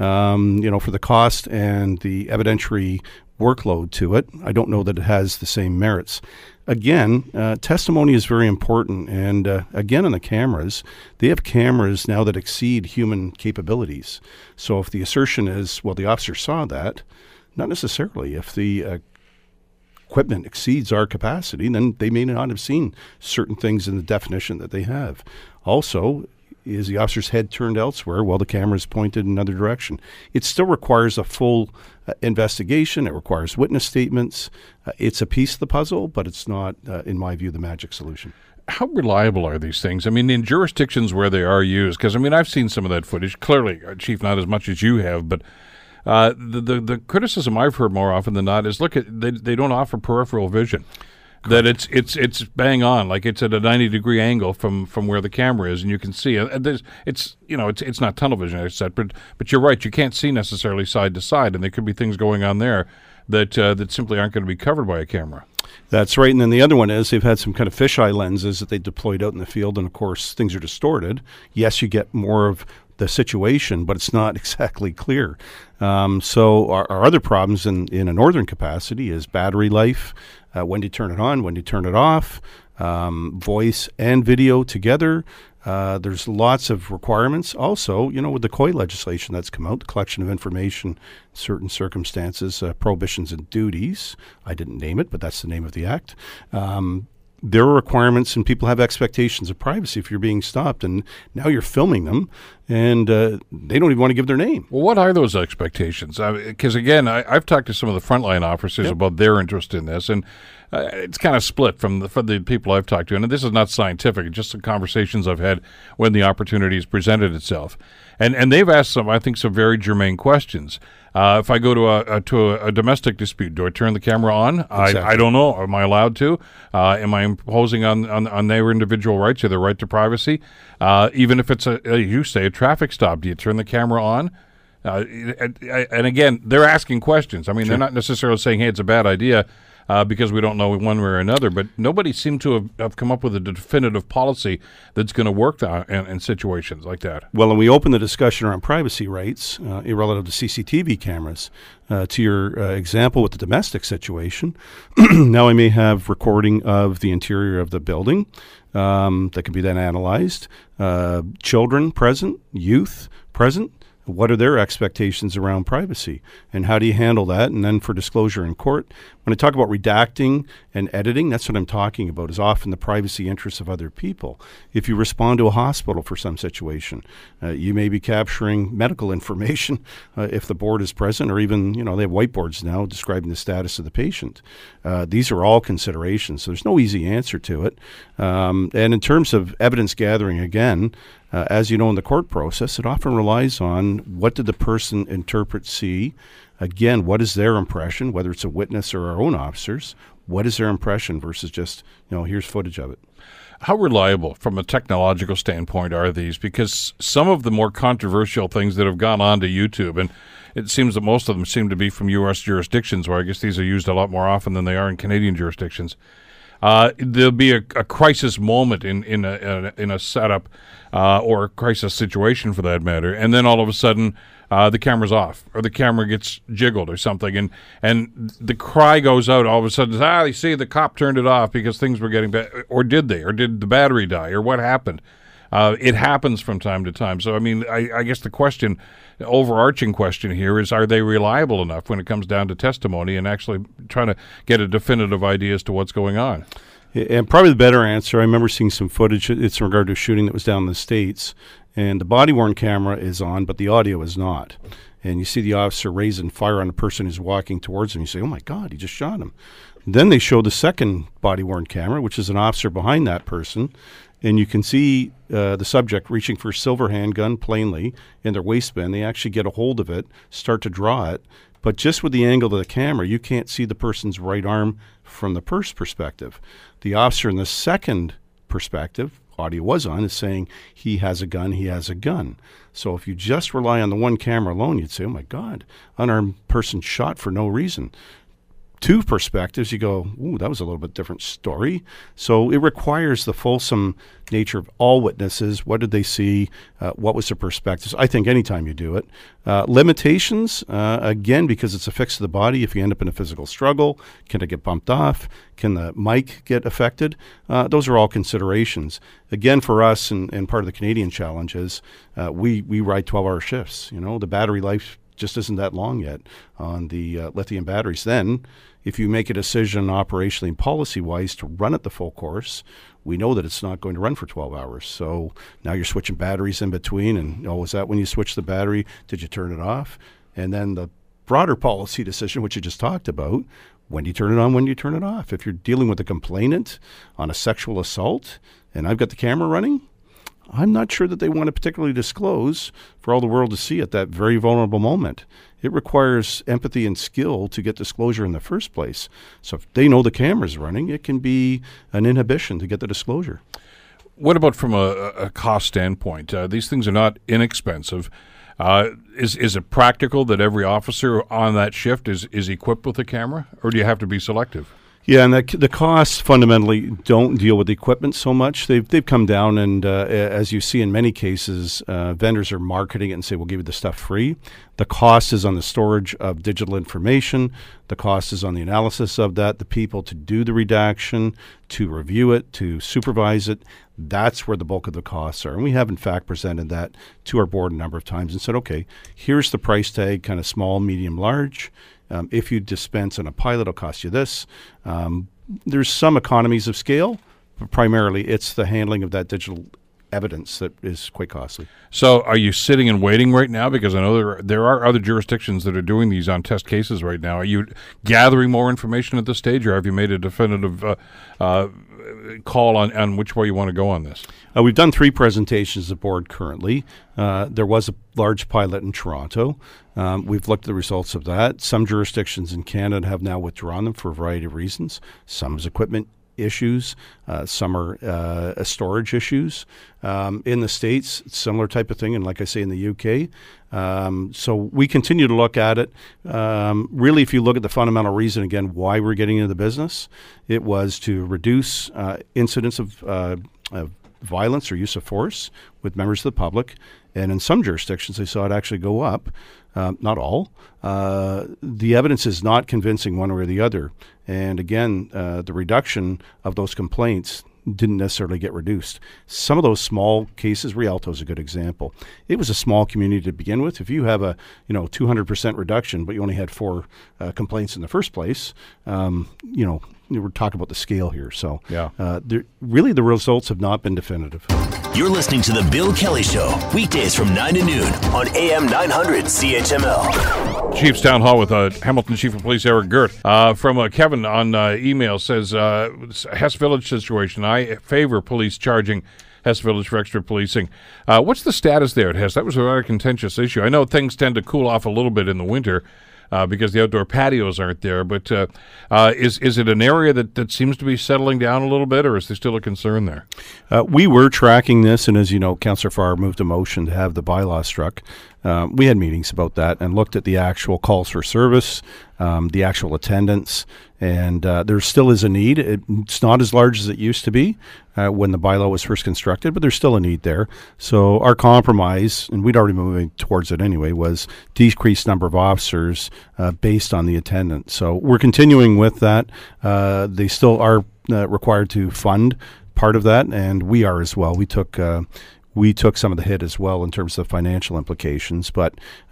For the cost and the evidentiary workload to it, I don't know that it has the same merits. Again, testimony is very important. And again, on the cameras, they have cameras now that exceed human capabilities. So if the assertion is, well, the officer saw that, not necessarily. If the equipment exceeds our capacity, then they may not have seen certain things in the definition that they have. Also, is the officer's head turned elsewhere while the camera is pointed in another direction? It still requires a full investigation. It requires witness statements. It's a piece of the puzzle, but it's not, in my view, the magic solution. How reliable are these things? I mean, in jurisdictions where they are used, because, I've seen some of that footage. Clearly, Chief, not as much as you have, but the criticism I've heard more often than not is, look, they don't offer peripheral vision. That it's bang on, like it's at a 90-degree angle from where the camera is, and you can see it. It's not tunnel vision, I said, but you're right. You can't see necessarily side to side, and there could be things going on there that simply aren't going to be covered by a camera. That's right. And then the other one is they've had some kind of fisheye lenses that they deployed out in the field, and of course things are distorted. Yes, you get more of the situation, but it's not exactly clear. So our other problems in a northern capacity is battery life. When do you turn it on? When do you turn it off? Voice and video together. There's lots of requirements. Also, with the COI legislation that's come out, the collection of information, in certain circumstances, prohibitions and duties. I didn't name it, but that's the name of the act. There are requirements, and people have expectations of privacy if you're being stopped, and now you're filming them, and they don't even want to give their name. Well, what are those expectations? Because, again, I've talked to some of the frontline officers about their interest in this, and it's kind of split from the people I've talked to, and this is not scientific, it's just the conversations I've had when the opportunity has presented itself. And they've asked some very germane questions. If I go to a domestic dispute, do I turn the camera on? Exactly. I don't know. Am I allowed to? Am I imposing on their individual rights or their right to privacy? Even if it's a traffic stop, do you turn the camera on? And again, they're asking questions. Sure. They're not necessarily saying, hey, it's a bad idea. Because we don't know one way or another. But nobody seemed to have come up with a definitive policy that's going to work in situations like that. Well, and we open the discussion around privacy rights relative to CCTV cameras. To your example with the domestic situation, now I may have recording of the interior of the building that can be then analyzed. Children present, youth present. What are their expectations around privacy, and how do you handle that? And then for disclosure in court, When I talk about redacting and editing, that's what I'm talking about, is often the privacy interests of other people. If you respond to a hospital for some situation, you may be capturing medical information if the board is present, or even, they have whiteboards now describing the status of the patient. These are all considerations, so there's no easy answer to it. And in terms of evidence gathering, again, as you know, in the court process, it often relies on what did the person interpret, see. Again, what is their impression, whether it's a witness or our own officers? What is their impression versus just, here's footage of it? How reliable from a technological standpoint are these? Because some of the more controversial things that have gone on to YouTube, and it seems that most of them seem to be from U.S. jurisdictions, where I guess these are used a lot more often than they are in Canadian jurisdictions. There'll be a crisis moment in a setup or a crisis situation, for that matter, and then all of a sudden the camera's off, or the camera gets jiggled or something, and the cry goes out all of a sudden, you see, the cop turned it off because things were getting bad. Or did they? Or did the battery die? Or what happened? It happens from time to time. So, I guess the overarching question here is, are they reliable enough when it comes down to testimony and actually trying to get a definitive idea as to what's going on? And probably the better answer, I remember seeing some footage, it's in regard to a shooting that was down in the States, and the body-worn camera is on, but the audio is not. And you see the officer raise and fire on the person who's walking towards him. You say, oh my God, he just shot him. Then they show the second body-worn camera, which is an officer behind that person, and you can see the subject reaching for a silver handgun plainly in their waistband. They actually get a hold of it, start to draw it, but just with the angle of the camera, you can't see the person's right arm from the first perspective. The officer in the second perspective, audio was on, is saying he has a gun, he has a gun. So if you just rely on the one camera alone, you'd say, oh my God, unarmed person shot for no reason. Two perspectives, you go, ooh, that was a little bit different story. So it requires the fulsome nature of all witnesses. What did they see? What was their perspectives? I think anytime you do it. Limitations, again, because it's affixed to the body, if you end up in a physical struggle, can it get bumped off? Can the mic get affected? Those are all considerations. Again, for us, and part of the Canadian challenge is we ride 12-hour shifts. The battery life just isn't that long yet on the lithium batteries. Then, if you make a decision operationally and policy-wise to run it the full course, we know that it's not going to run for 12 hours. So now you're switching batteries in between, and is that when you switch the battery? Did you turn it off? And then the broader policy decision, which you just talked about, when do you turn it on, when do you turn it off? If you're dealing with a complainant on a sexual assault, and I've got the camera running, I'm not sure that they want to particularly disclose for all the world to see at that very vulnerable moment. It requires empathy and skill to get disclosure in the first place. So if they know the camera's running, it can be an inhibition to get the disclosure. What about from a cost standpoint? These things are not inexpensive. Is it practical that every officer on that shift is equipped with a camera, or do you have to be selective? Yeah, and the costs fundamentally don't deal with the equipment so much. They've come down, and as you see in many cases, vendors are marketing it and say, we'll give you the stuff free. The cost is on the storage of digital information. The cost is on the analysis of that, the people to do the redaction, to review it, to supervise it. That's where the bulk of the costs are. And we have, in fact, presented that to our board a number of times and said, okay, here's the price tag, kind of small, medium, large. If you dispense on a pilot, it'll cost you this. There's some economies of scale, but primarily it's the handling of that digital evidence that is quite costly. So are you sitting and waiting right now? Because I know there are other jurisdictions that are doing these on test cases right now. Are you gathering more information at this stage, or have you made a definitive call on which way you want to go on this? We've done 3 presentations to the board currently. There was a large pilot in Toronto. We've looked at the results of that. Some jurisdictions in Canada have now withdrawn them for a variety of reasons. Some is equipment issues. Some are storage issues. In the States, similar type of thing, and like I say, in the UK. So we continue to look at it. Really, if you look at the fundamental reason, again, why we're getting into the business, it was to reduce incidents of violence or use of force with members of the public. And in some jurisdictions, they saw it actually go up. Not all. The evidence is not convincing one way or the other. And again, the reduction of those complaints, didn't necessarily get reduced. Some of those small cases, Rialto is a good example. It was a small community to begin with. If you have a 200% reduction, but you only had 4 complaints in the first place, we're talking about the scale here. So really the results have not been definitive. You're listening to The Bill Kelly Show, weekdays from 9 to noon on AM 900 CHML. Chiefs Town Hall with Hamilton Chief of Police Eric Girt. From Kevin on email says, Hess Village situation. I favor police charging Hess Village for extra policing. What's the status there at Hess? That was a very contentious issue. I know things tend to cool off a little bit in the winter because the outdoor patios aren't there, but is it an area that seems to be settling down a little bit, or is there still a concern there? We were tracking this, and as you know, Councillor Farr moved a motion to have the bylaw struck. We had meetings about that and looked at the actual calls for service, the actual attendance, and there still is a need. It's not as large as it used to be when the bylaw was first constructed, but there's still a need there. So our compromise, and we'd already been moving towards it anyway, was decreased number of officers based on the attendance. So we're continuing with that. They still are required to fund part of that, and we are as well. We took some of the hit as well in terms of financial implications. But,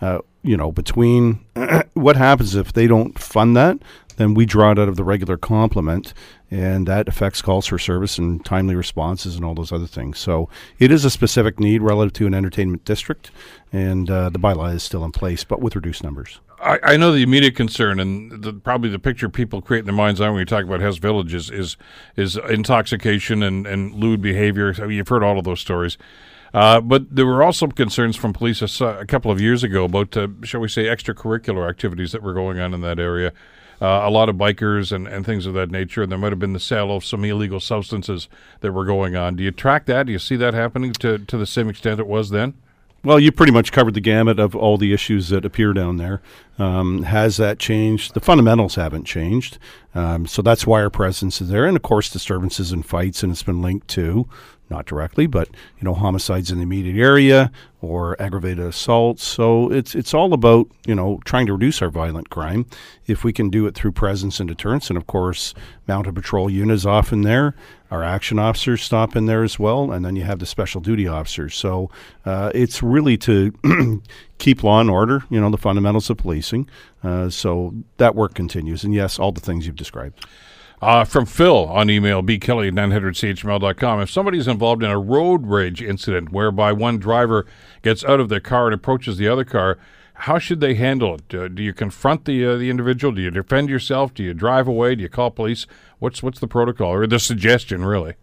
between what happens if they don't fund that, then we draw it out of the regular complement, and that affects calls for service and timely responses and all those other things. So it is a specific need relative to an entertainment district, and the bylaw is still in place, but with reduced numbers. I know the immediate concern, and probably the picture people create in their mind's eye when we talk about Hess Village is intoxication and lewd behavior. I mean, you've heard all of those stories. But there were also concerns from police a couple of years ago about, shall we say, extracurricular activities that were going on in that area. A lot of bikers and things of that nature, and there might have been the sale of some illegal substances that were going on. Do you track that? Do you see that happening to the same extent it was then? Well, you pretty much covered the gamut of all the issues that appear down there. Has that changed? The fundamentals haven't changed. So that's why our presence is there. And, of course, disturbances and fights, and it's been linked to, not directly, but, homicides in the immediate area or aggravated assaults. So it's all about, trying to reduce our violent crime. If we can do it through presence and deterrence, and, of course, mounted patrol unit is often there. Our action officers stop in there as well, and then you have the special duty officers. So it's really to keep law and order, the fundamentals of policing. So that work continues. And, yes, all the things you've described. From Phil on email, bkelly@900chml.com. If somebody's involved in a road rage incident whereby one driver gets out of their car and approaches the other car, how should they handle it? Do you confront the individual? Do you defend yourself? Do you drive away? Do you call police? What's the protocol, or the suggestion, really?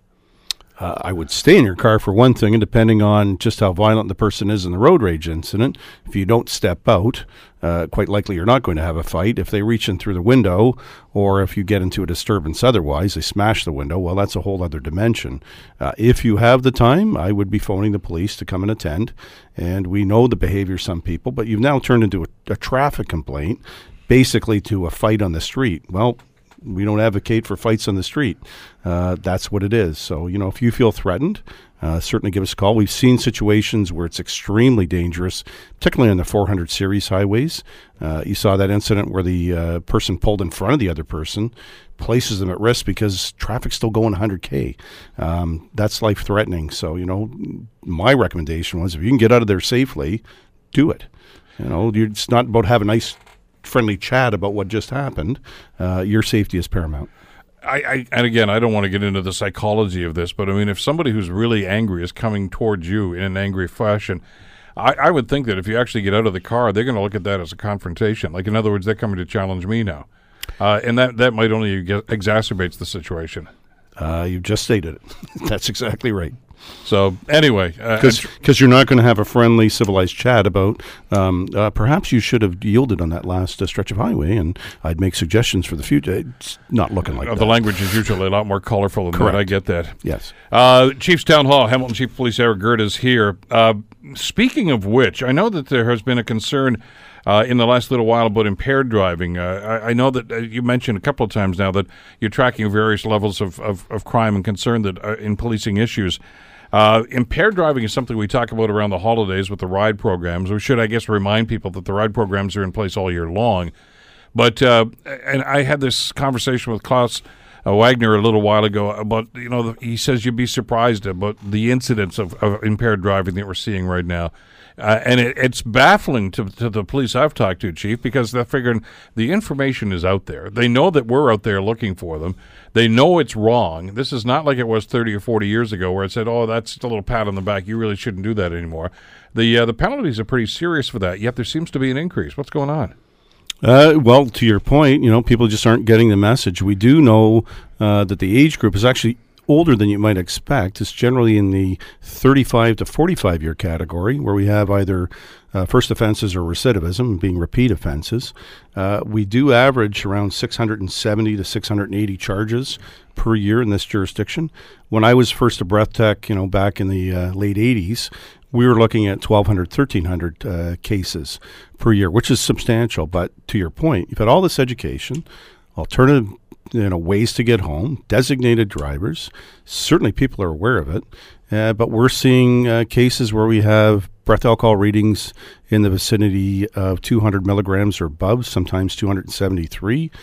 I would stay in your car for one thing, and depending on just how violent the person is in the road rage incident, if you don't step out, quite likely you're not going to have a fight. If they reach in through the window, or if you get into a disturbance otherwise, they smash the window, well, that's a whole other dimension. If you have the time, I would be phoning the police to come and attend. And we know the behavior of some people, but you've now turned into a traffic complaint, basically to a fight on the street. Well, we don't advocate for fights on the street. That's what it is. So, if you feel threatened, certainly give us a call. We've seen situations where it's extremely dangerous, particularly on the 400 series highways. You saw that incident where the person pulled in front of the other person, places them at risk because traffic's still going 100K. That's life-threatening. So, my recommendation was if you can get out of there safely, do it. It's not about having a nice friendly chat about what just happened. Your safety is paramount. And again, I don't want to get into the psychology of this, but I mean, if somebody who's really angry is coming towards you in an angry fashion, I would think that if you actually get out of the car, they're going to look at that as a confrontation. Like, in other words, they're coming to challenge me now. And that might only exacerbates the situation. You've just stated it. That's exactly right. So anyway, because you're not going to have a friendly, civilized chat about perhaps you should have yielded on that last stretch of highway, and I'd make suggestions for the future. It's not looking like that. The language is usually a lot more colorful than Correct. that. I get that. Yes. Chiefs Town Hall, Hamilton Chief of Police Eric Girt is here. Speaking of which, I know that there has been a concern in the last little while about impaired driving. I know that you mentioned a couple of times now that you're tracking various levels of crime and concern that in policing issues. Impaired driving is something we talk about around the holidays with the RIDE programs. We should, I guess, remind people that the RIDE programs are in place all year long. But and I had this conversation with Klaus Wagner a little while ago about, he says you'd be surprised about the incidents of impaired driving that we're seeing right now. And it's baffling to the police I've talked to, Chief, because they're figuring the information is out there. They know that we're out there looking for them. They know it's wrong. This is not like it was 30 or 40 years ago where it said, oh, that's a little pat on the back. You really shouldn't do that anymore. The penalties are pretty serious for that, yet there seems to be an increase. What's going on? Well, to your point, people just aren't getting the message. We do know that the age group is actually older than you might expect. It's generally in the 35 to 45 year category, where we have either first offenses or recidivism, being repeat offenses. We do average around 670 to 680 charges per year in this jurisdiction. When I was first a breath tech, back in the late 80s, we were looking at 1,200, 1,300 cases per year, which is substantial. But to your point, you've had all this education, alternative ways to get home, designated drivers. Certainly people are aware of it. But we're seeing cases where we have breath alcohol readings in the vicinity of 200 milligrams or above, sometimes 273.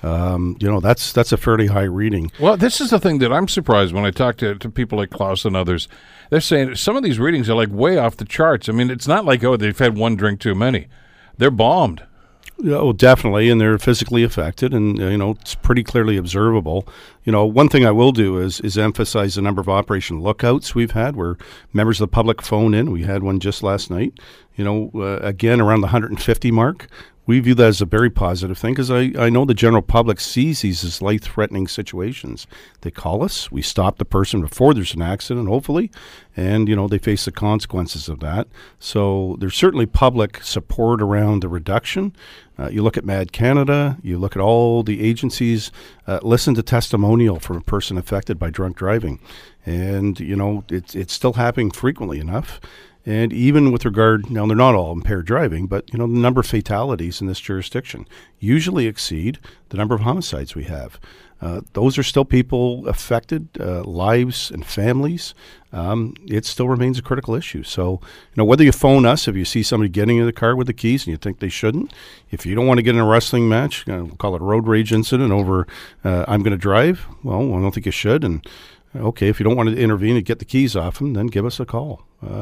That's a fairly high reading. Well, this is the thing that I'm surprised when I talk to people like Klaus and others. They're saying some of these readings are like way off the charts. I mean, it's not like, they've had one drink too many. They're bombed. Oh, definitely, and they're physically affected, and it's pretty clearly observable. One thing I will do is emphasize the number of Operation Lookouts we've had, where members of the public phone in. We had one just last night. Again, around the 150 mark. We view that as a very positive thing because I know the general public sees these as life-threatening situations. They call us. We stop the person before there's an accident, hopefully, and, they face the consequences of that. So there's certainly public support around the reduction. You look at MAD Canada, you look at all the agencies, listen to testimonial from a person affected by drunk driving. And, it's still happening frequently enough. And even with regard, now they're not all impaired driving, but the number of fatalities in this jurisdiction usually exceed the number of homicides we have. Those are still people affected, lives and families. It still remains a critical issue. So, whether you phone us if you see somebody getting in the car with the keys and you think they shouldn't, if you don't want to get in a wrestling match, we'll call it a road rage incident over I'm going to drive, well, I don't think you should. And okay, if you don't want to intervene and get the keys off them, then give us a call.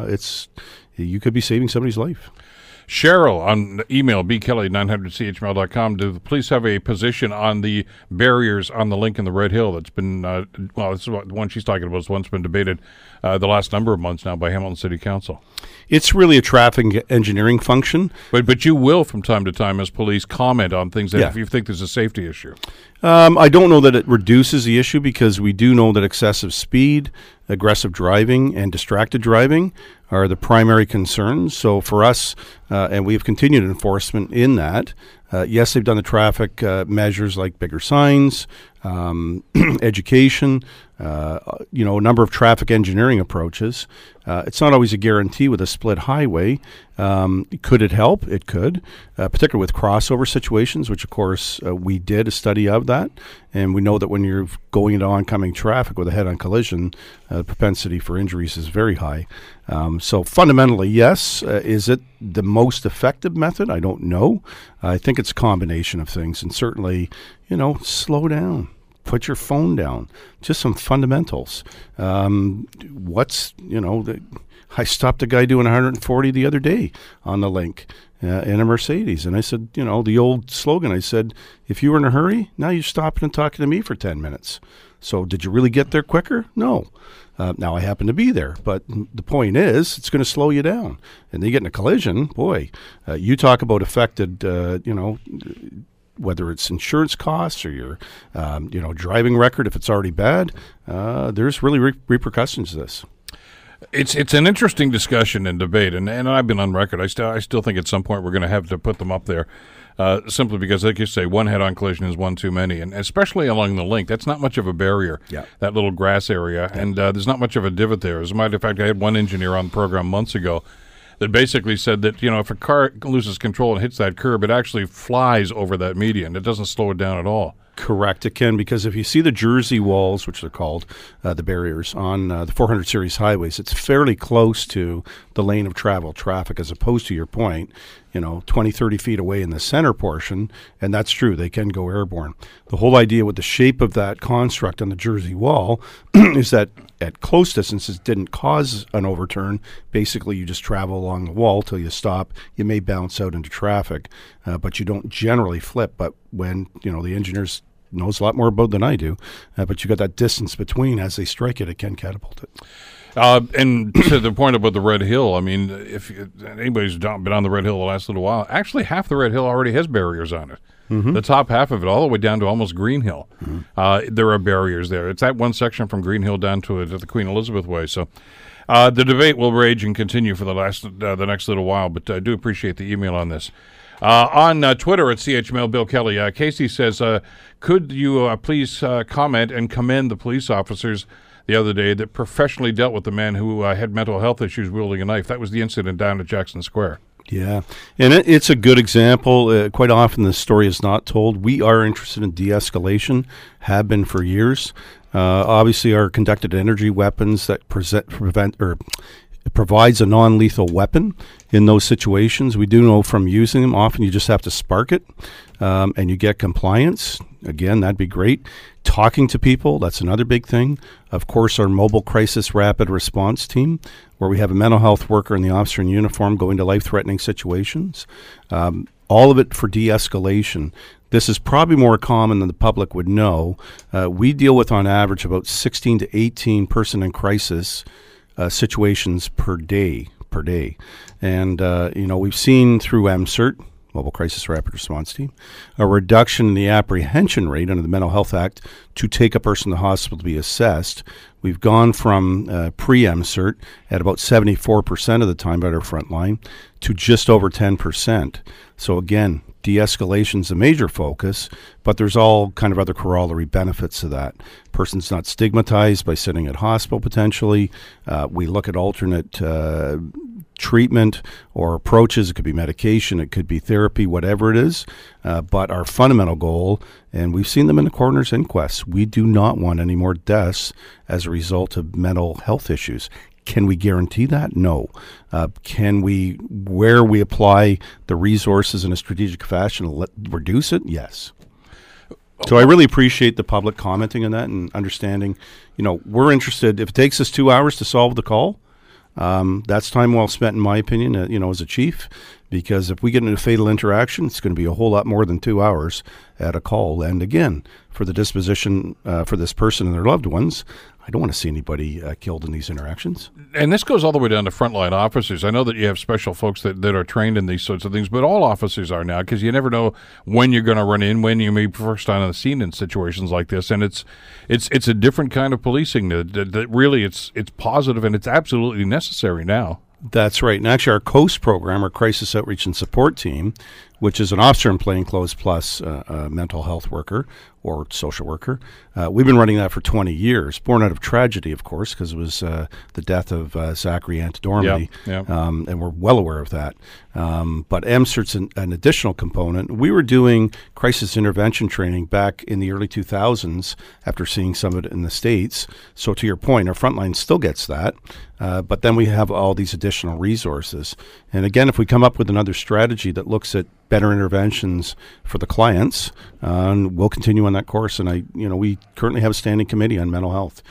You could be saving somebody's life. Cheryl on email, bkelly900chml.com. Do the police have a position on the barriers on the link in the Red Hill that's been, this is what the one she's talking about, is one's been debated the last number of months now by Hamilton City Council? It's really a traffic engineering function. But you will, from time to time, as police, comment on things that if you think there's a safety issue. I don't know that it reduces the issue because we do know that excessive speed, aggressive driving, and distracted driving are the primary concerns. So for us, and we have continued enforcement in that, yes, they've done the traffic measures like bigger signs, education, a number of traffic engineering approaches. It's not always a guarantee with a split highway. Could it help? It could, particularly with crossover situations, which, of course, we did a study of that. And we know that when you're going into oncoming traffic with a head-on collision, the propensity for injuries is very high. So fundamentally, yes. Is it the most effective method? I don't know. I think it's a combination of things. And certainly, slow down. Put your phone down. Just some fundamentals. I stopped a guy doing 140 the other day on the link in a Mercedes. And I said, the old slogan, I said, if you were in a hurry, now you're stopping and talking to me for 10 minutes. So did you really get there quicker? No. Now I happen to be there. But the point is, it's going to slow you down. And then you get in a collision, boy, you talk about affected, whether it's insurance costs or your, driving record, if it's already bad, there's really repercussions to this. It's an interesting discussion and debate, and I've been on record. I still think at some point we're going to have to put them up there, simply because, like you say, one head-on collision is one too many, and especially along the link, that's not much of a barrier. Yeah. That little grass area, and there's not much of a divot there. As a matter of fact, I had one engineer on the program months ago that basically said that, if a car loses control and hits that curb, it actually flies over that median. It doesn't slow it down at all. Correct, it can, because if you see the Jersey walls, which they're called, the barriers on the 400 series highways, it's fairly close to the lane of travel traffic, as opposed to your point, 20, 30 feet away in the center portion, and that's true, they can go airborne. The whole idea with the shape of that construct on the Jersey wall is that at close distances didn't cause an overturn. Basically, you just travel along the wall till you stop. You may bounce out into traffic, but you don't generally flip. But when, the engineers knows a lot more about than I do, but you got that distance between, as they strike it, it can catapult it. And to the point about the Red Hill, I mean, if anybody's been on the Red Hill the last little while, actually half the Red Hill already has barriers on it. Mm-hmm. The top half of it, all the way down to almost Green Hill, there are barriers there. It's that one section from Green Hill down to the Queen Elizabeth Way. So the debate will rage and continue for the next little while, but I do appreciate the email on this. On Twitter at CHML Bill Kelly, Casey says, could you please comment and commend the police officers the other day that professionally dealt with the man who had mental health issues wielding a knife? That was the incident down at Jackson Square. Yeah, and it's a good example. Quite often the story is not told. We are interested in de-escalation, have been for years. Obviously, our conducted energy weapons that provides a non-lethal weapon in those situations. We do know from using them, often you just have to spark it, and you get compliance. Again, that'd be great. Talking to people, that's another big thing. Of course, our mobile crisis rapid response team, where we have a mental health worker and the officer in uniform going to life-threatening situations. All of it for de-escalation. This is probably more common than the public would know. We deal with, on average, about 16 to 18 person in crisis situations per day. And, we've seen through MCERT, Mobile Crisis Rapid Response Team, a reduction in the apprehension rate under the Mental Health Act to take a person to the hospital to be assessed. We've gone from pre-MCERT at about 74% of the time at our front line to just over 10%. So again, de-escalation is a major focus, but there's all kind of other corollary benefits to that. Person's not stigmatized by sitting at hospital potentially. We look at alternate treatment or approaches. It could be medication, it could be therapy, whatever it is. But our fundamental goal, and we've seen them in the coroner's inquests, we do not want any more deaths as a result of mental health issues. Can we guarantee that? No. Can we, where we apply the resources in a strategic fashion, reduce it? Yes. So I really appreciate the public commenting on that and understanding, we're interested. If it takes us 2 hours to solve the call, that's time well spent, in my opinion, as a chief, because if we get into a fatal interaction, it's going to be a whole lot more than 2 hours at a call. And again, for the disposition for this person and their loved ones, I don't want to see anybody killed in these interactions. And this goes all the way down to frontline officers. I know that you have special folks that are trained in these sorts of things, but all officers are now, because you never know when you're going to run in, when you may be first on the scene in situations like this. And it's a different kind of policing that really it's positive, and it's absolutely necessary now. That's right. And actually, our COAST program, our Crisis Outreach and Support Team, which is an officer in plainclothes plus a mental health worker or social worker, we've been running that for 20 years, born out of tragedy, of course, because it was the death of Zachary Antidormity, and we're well aware of that. But MCERT's an additional component. We were doing crisis intervention training back in the early 2000s after seeing some of it in the States. So to your point, our frontline still gets that, but then we have all these additional resources. And again, if we come up with another strategy that looks at better interventions for the clients, we'll continue on that course. And we currently have a standing committee on mental health.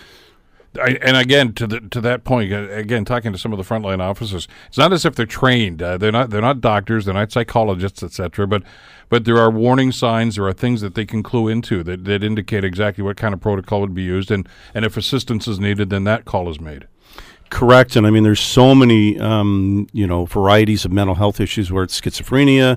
And again, to that point, again, talking to some of the frontline officers, it's not as if they're trained. They're not doctors, they're not psychologists, etc. But there are warning signs. There are things that they can clue into that indicate exactly what kind of protocol would be used, and if assistance is needed, then that call is made. Correct. And I mean, there's so many, varieties of mental health issues where it's schizophrenia,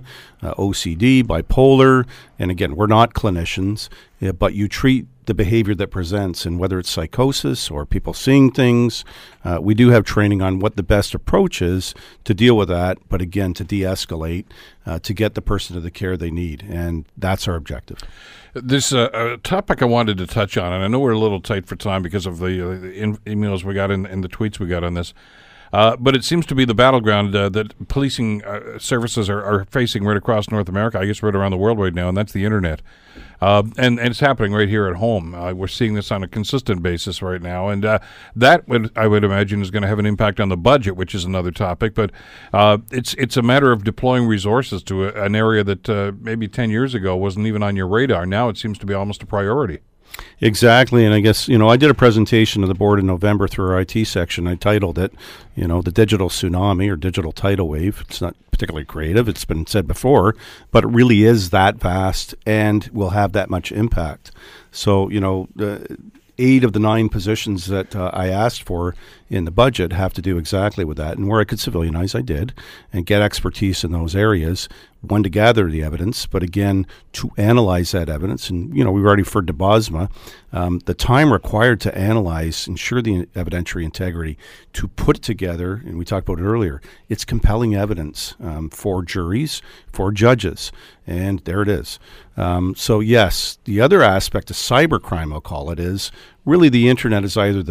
OCD, bipolar. And again, we're not clinicians, but you treat the behavior that presents, and whether it's psychosis or people seeing things, we do have training on what the best approach is to deal with that. But again, to de-escalate, to get the person to the care they need. And that's our objective. This topic I wanted to touch on, and I know we're a little tight for time because of the emails we got and the tweets we got on this. But it seems to be the battleground that policing services are facing right across North America, I guess right around the world right now, and that's the internet. And it's happening right here at home. We're seeing this on a consistent basis right now, and I would imagine is going to have an impact on the budget, which is another topic. But it's a matter of deploying resources to an area that maybe 10 years ago wasn't even on your radar. Now it seems to be almost a priority. Exactly, and I guess, I did a presentation to the board in November through our IT section. I titled it, the digital tsunami or digital tidal wave. It's not particularly creative, it's been said before, but it really is that vast and will have that much impact. So, 8 of the 9 positions that I asked for in the budget have to do exactly with that. And where I could civilianize, I did, and get expertise in those areas. One, to gather the evidence, but again, to analyze that evidence. And, we've already referred to BOSMA. The time required to analyze, ensure the evidentiary integrity, to put together, and we talked about it earlier, it's compelling evidence for juries, for judges. And there it is. So, yes, the other aspect of cybercrime, I'll call it, is really the internet is either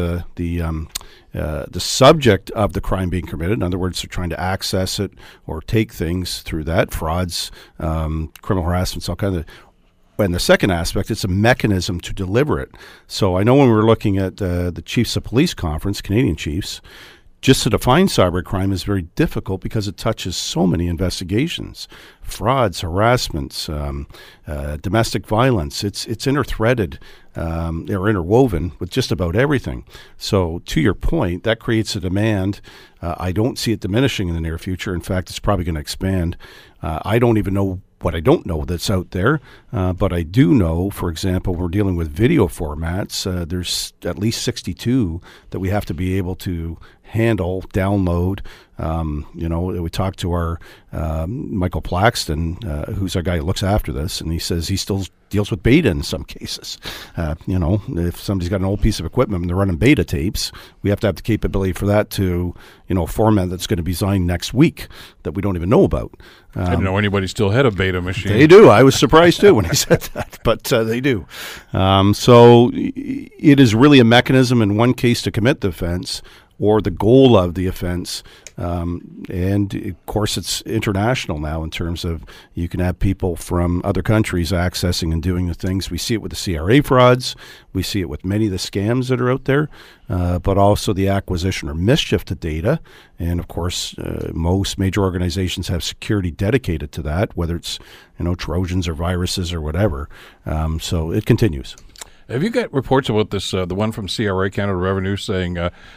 the subject of the crime being committed. In other words, they're trying to access it or take things through that, frauds, criminal harassment, all kind of. And the second aspect, it's a mechanism to deliver it. So I know when we were looking at the Chiefs of Police Conference, Canadian Chiefs, just to define cybercrime is very difficult because it touches so many investigations, frauds, harassments, domestic violence. It's interthreaded or interwoven with just about everything. So to your point, that creates a demand. I don't see it diminishing in the near future. In fact, it's probably going to expand. I don't even know what I don't know that's out there, but I do know, for example, we're dealing with video formats. There's at least 62 that we have to be able to handle, download. We talked to our Michael Plaxton, who's our guy who looks after this, and he says he still deals with beta in some cases. If somebody's got an old piece of equipment and they're running beta tapes, we have to have the capability for that to, a format that's going to be designed next week that we don't even know about. I didn't know anybody still had a beta machine. They do. I was surprised too when he said that, but they do. So it is really a mechanism in one case to commit the offense or the goal of the offense. And of course, it's international now in terms of you can have people from other countries accessing and doing the things. We see it with the CRA frauds. We see it with many of the scams that are out there, but also the acquisition or mischief to data. And of course, most major organizations have security dedicated to that, whether it's Trojans or viruses or whatever. So it continues. Have you got reports about this? The one from CRA, Canada Revenue, saying,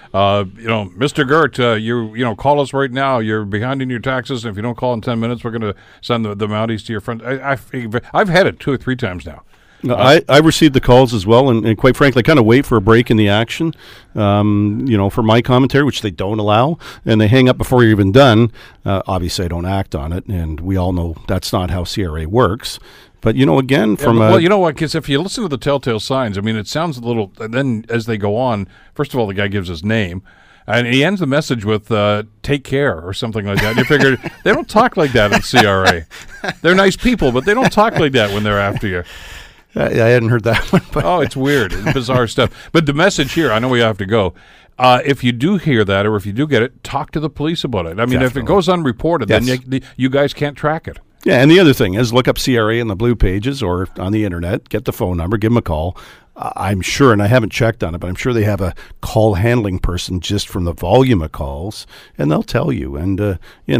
Mr. Gert, you call us right now. You're behind in your taxes, and if you don't call in 10 minutes, we're going to send the Mounties to your front. I've had it 2 or 3 times now. I received the calls as well, and quite frankly, I kind of wait for a break in the action, for my commentary, which they don't allow, and they hang up before you're even done. Obviously, I don't act on it, and we all know that's not how CRA works. But, again, from well, you know what, because if you listen to the telltale signs, it sounds a little, and then as they go on, first of all, the guy gives his name, and he ends the message with, take care, or something like that. And you figure, they don't talk like that in CRA. They're nice people, but they don't talk like that when they're after you. I hadn't heard that one. But oh, it's weird. It's bizarre stuff. But the message here, I know we have to go. If you do hear that, or if you do get it, talk to the police about it. Definitely. If it goes unreported, yes, then you guys can't track it. Yeah, and the other thing is look up CRA in the blue pages or on the internet, get the phone number, give them a call. I'm sure, and I haven't checked on it, but I'm sure they have a call handling person just from the volume of calls, and they'll tell you. And,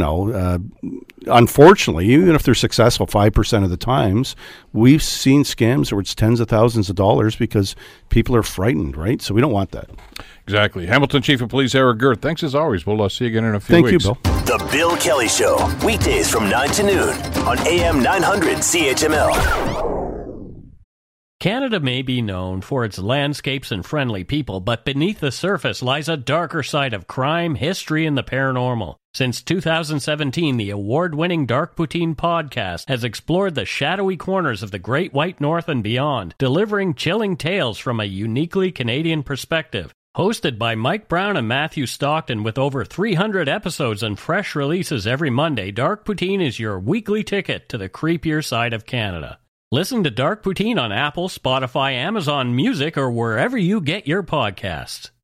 unfortunately, even if they're successful 5% of the times, we've seen scams where it's tens of thousands of dollars because people are frightened, right? So we don't want that. Exactly. Hamilton Chief of Police Eric Gert, thanks as always. We'll see you again in a few weeks. Thank you, Bill. The Bill Kelly Show, weekdays from 9 to noon on AM 900 CHML. Canada may be known for its landscapes and friendly people, but beneath the surface lies a darker side of crime, history, and the paranormal. Since 2017, the award-winning Dark Poutine podcast has explored the shadowy corners of the Great White North and beyond, delivering chilling tales from a uniquely Canadian perspective. Hosted by Mike Brown and Matthew Stockton with over 300 episodes and fresh releases every Monday, Dark Poutine is your weekly ticket to the creepier side of Canada. Listen to Dark Poutine on Apple, Spotify, Amazon Music, or wherever you get your podcasts.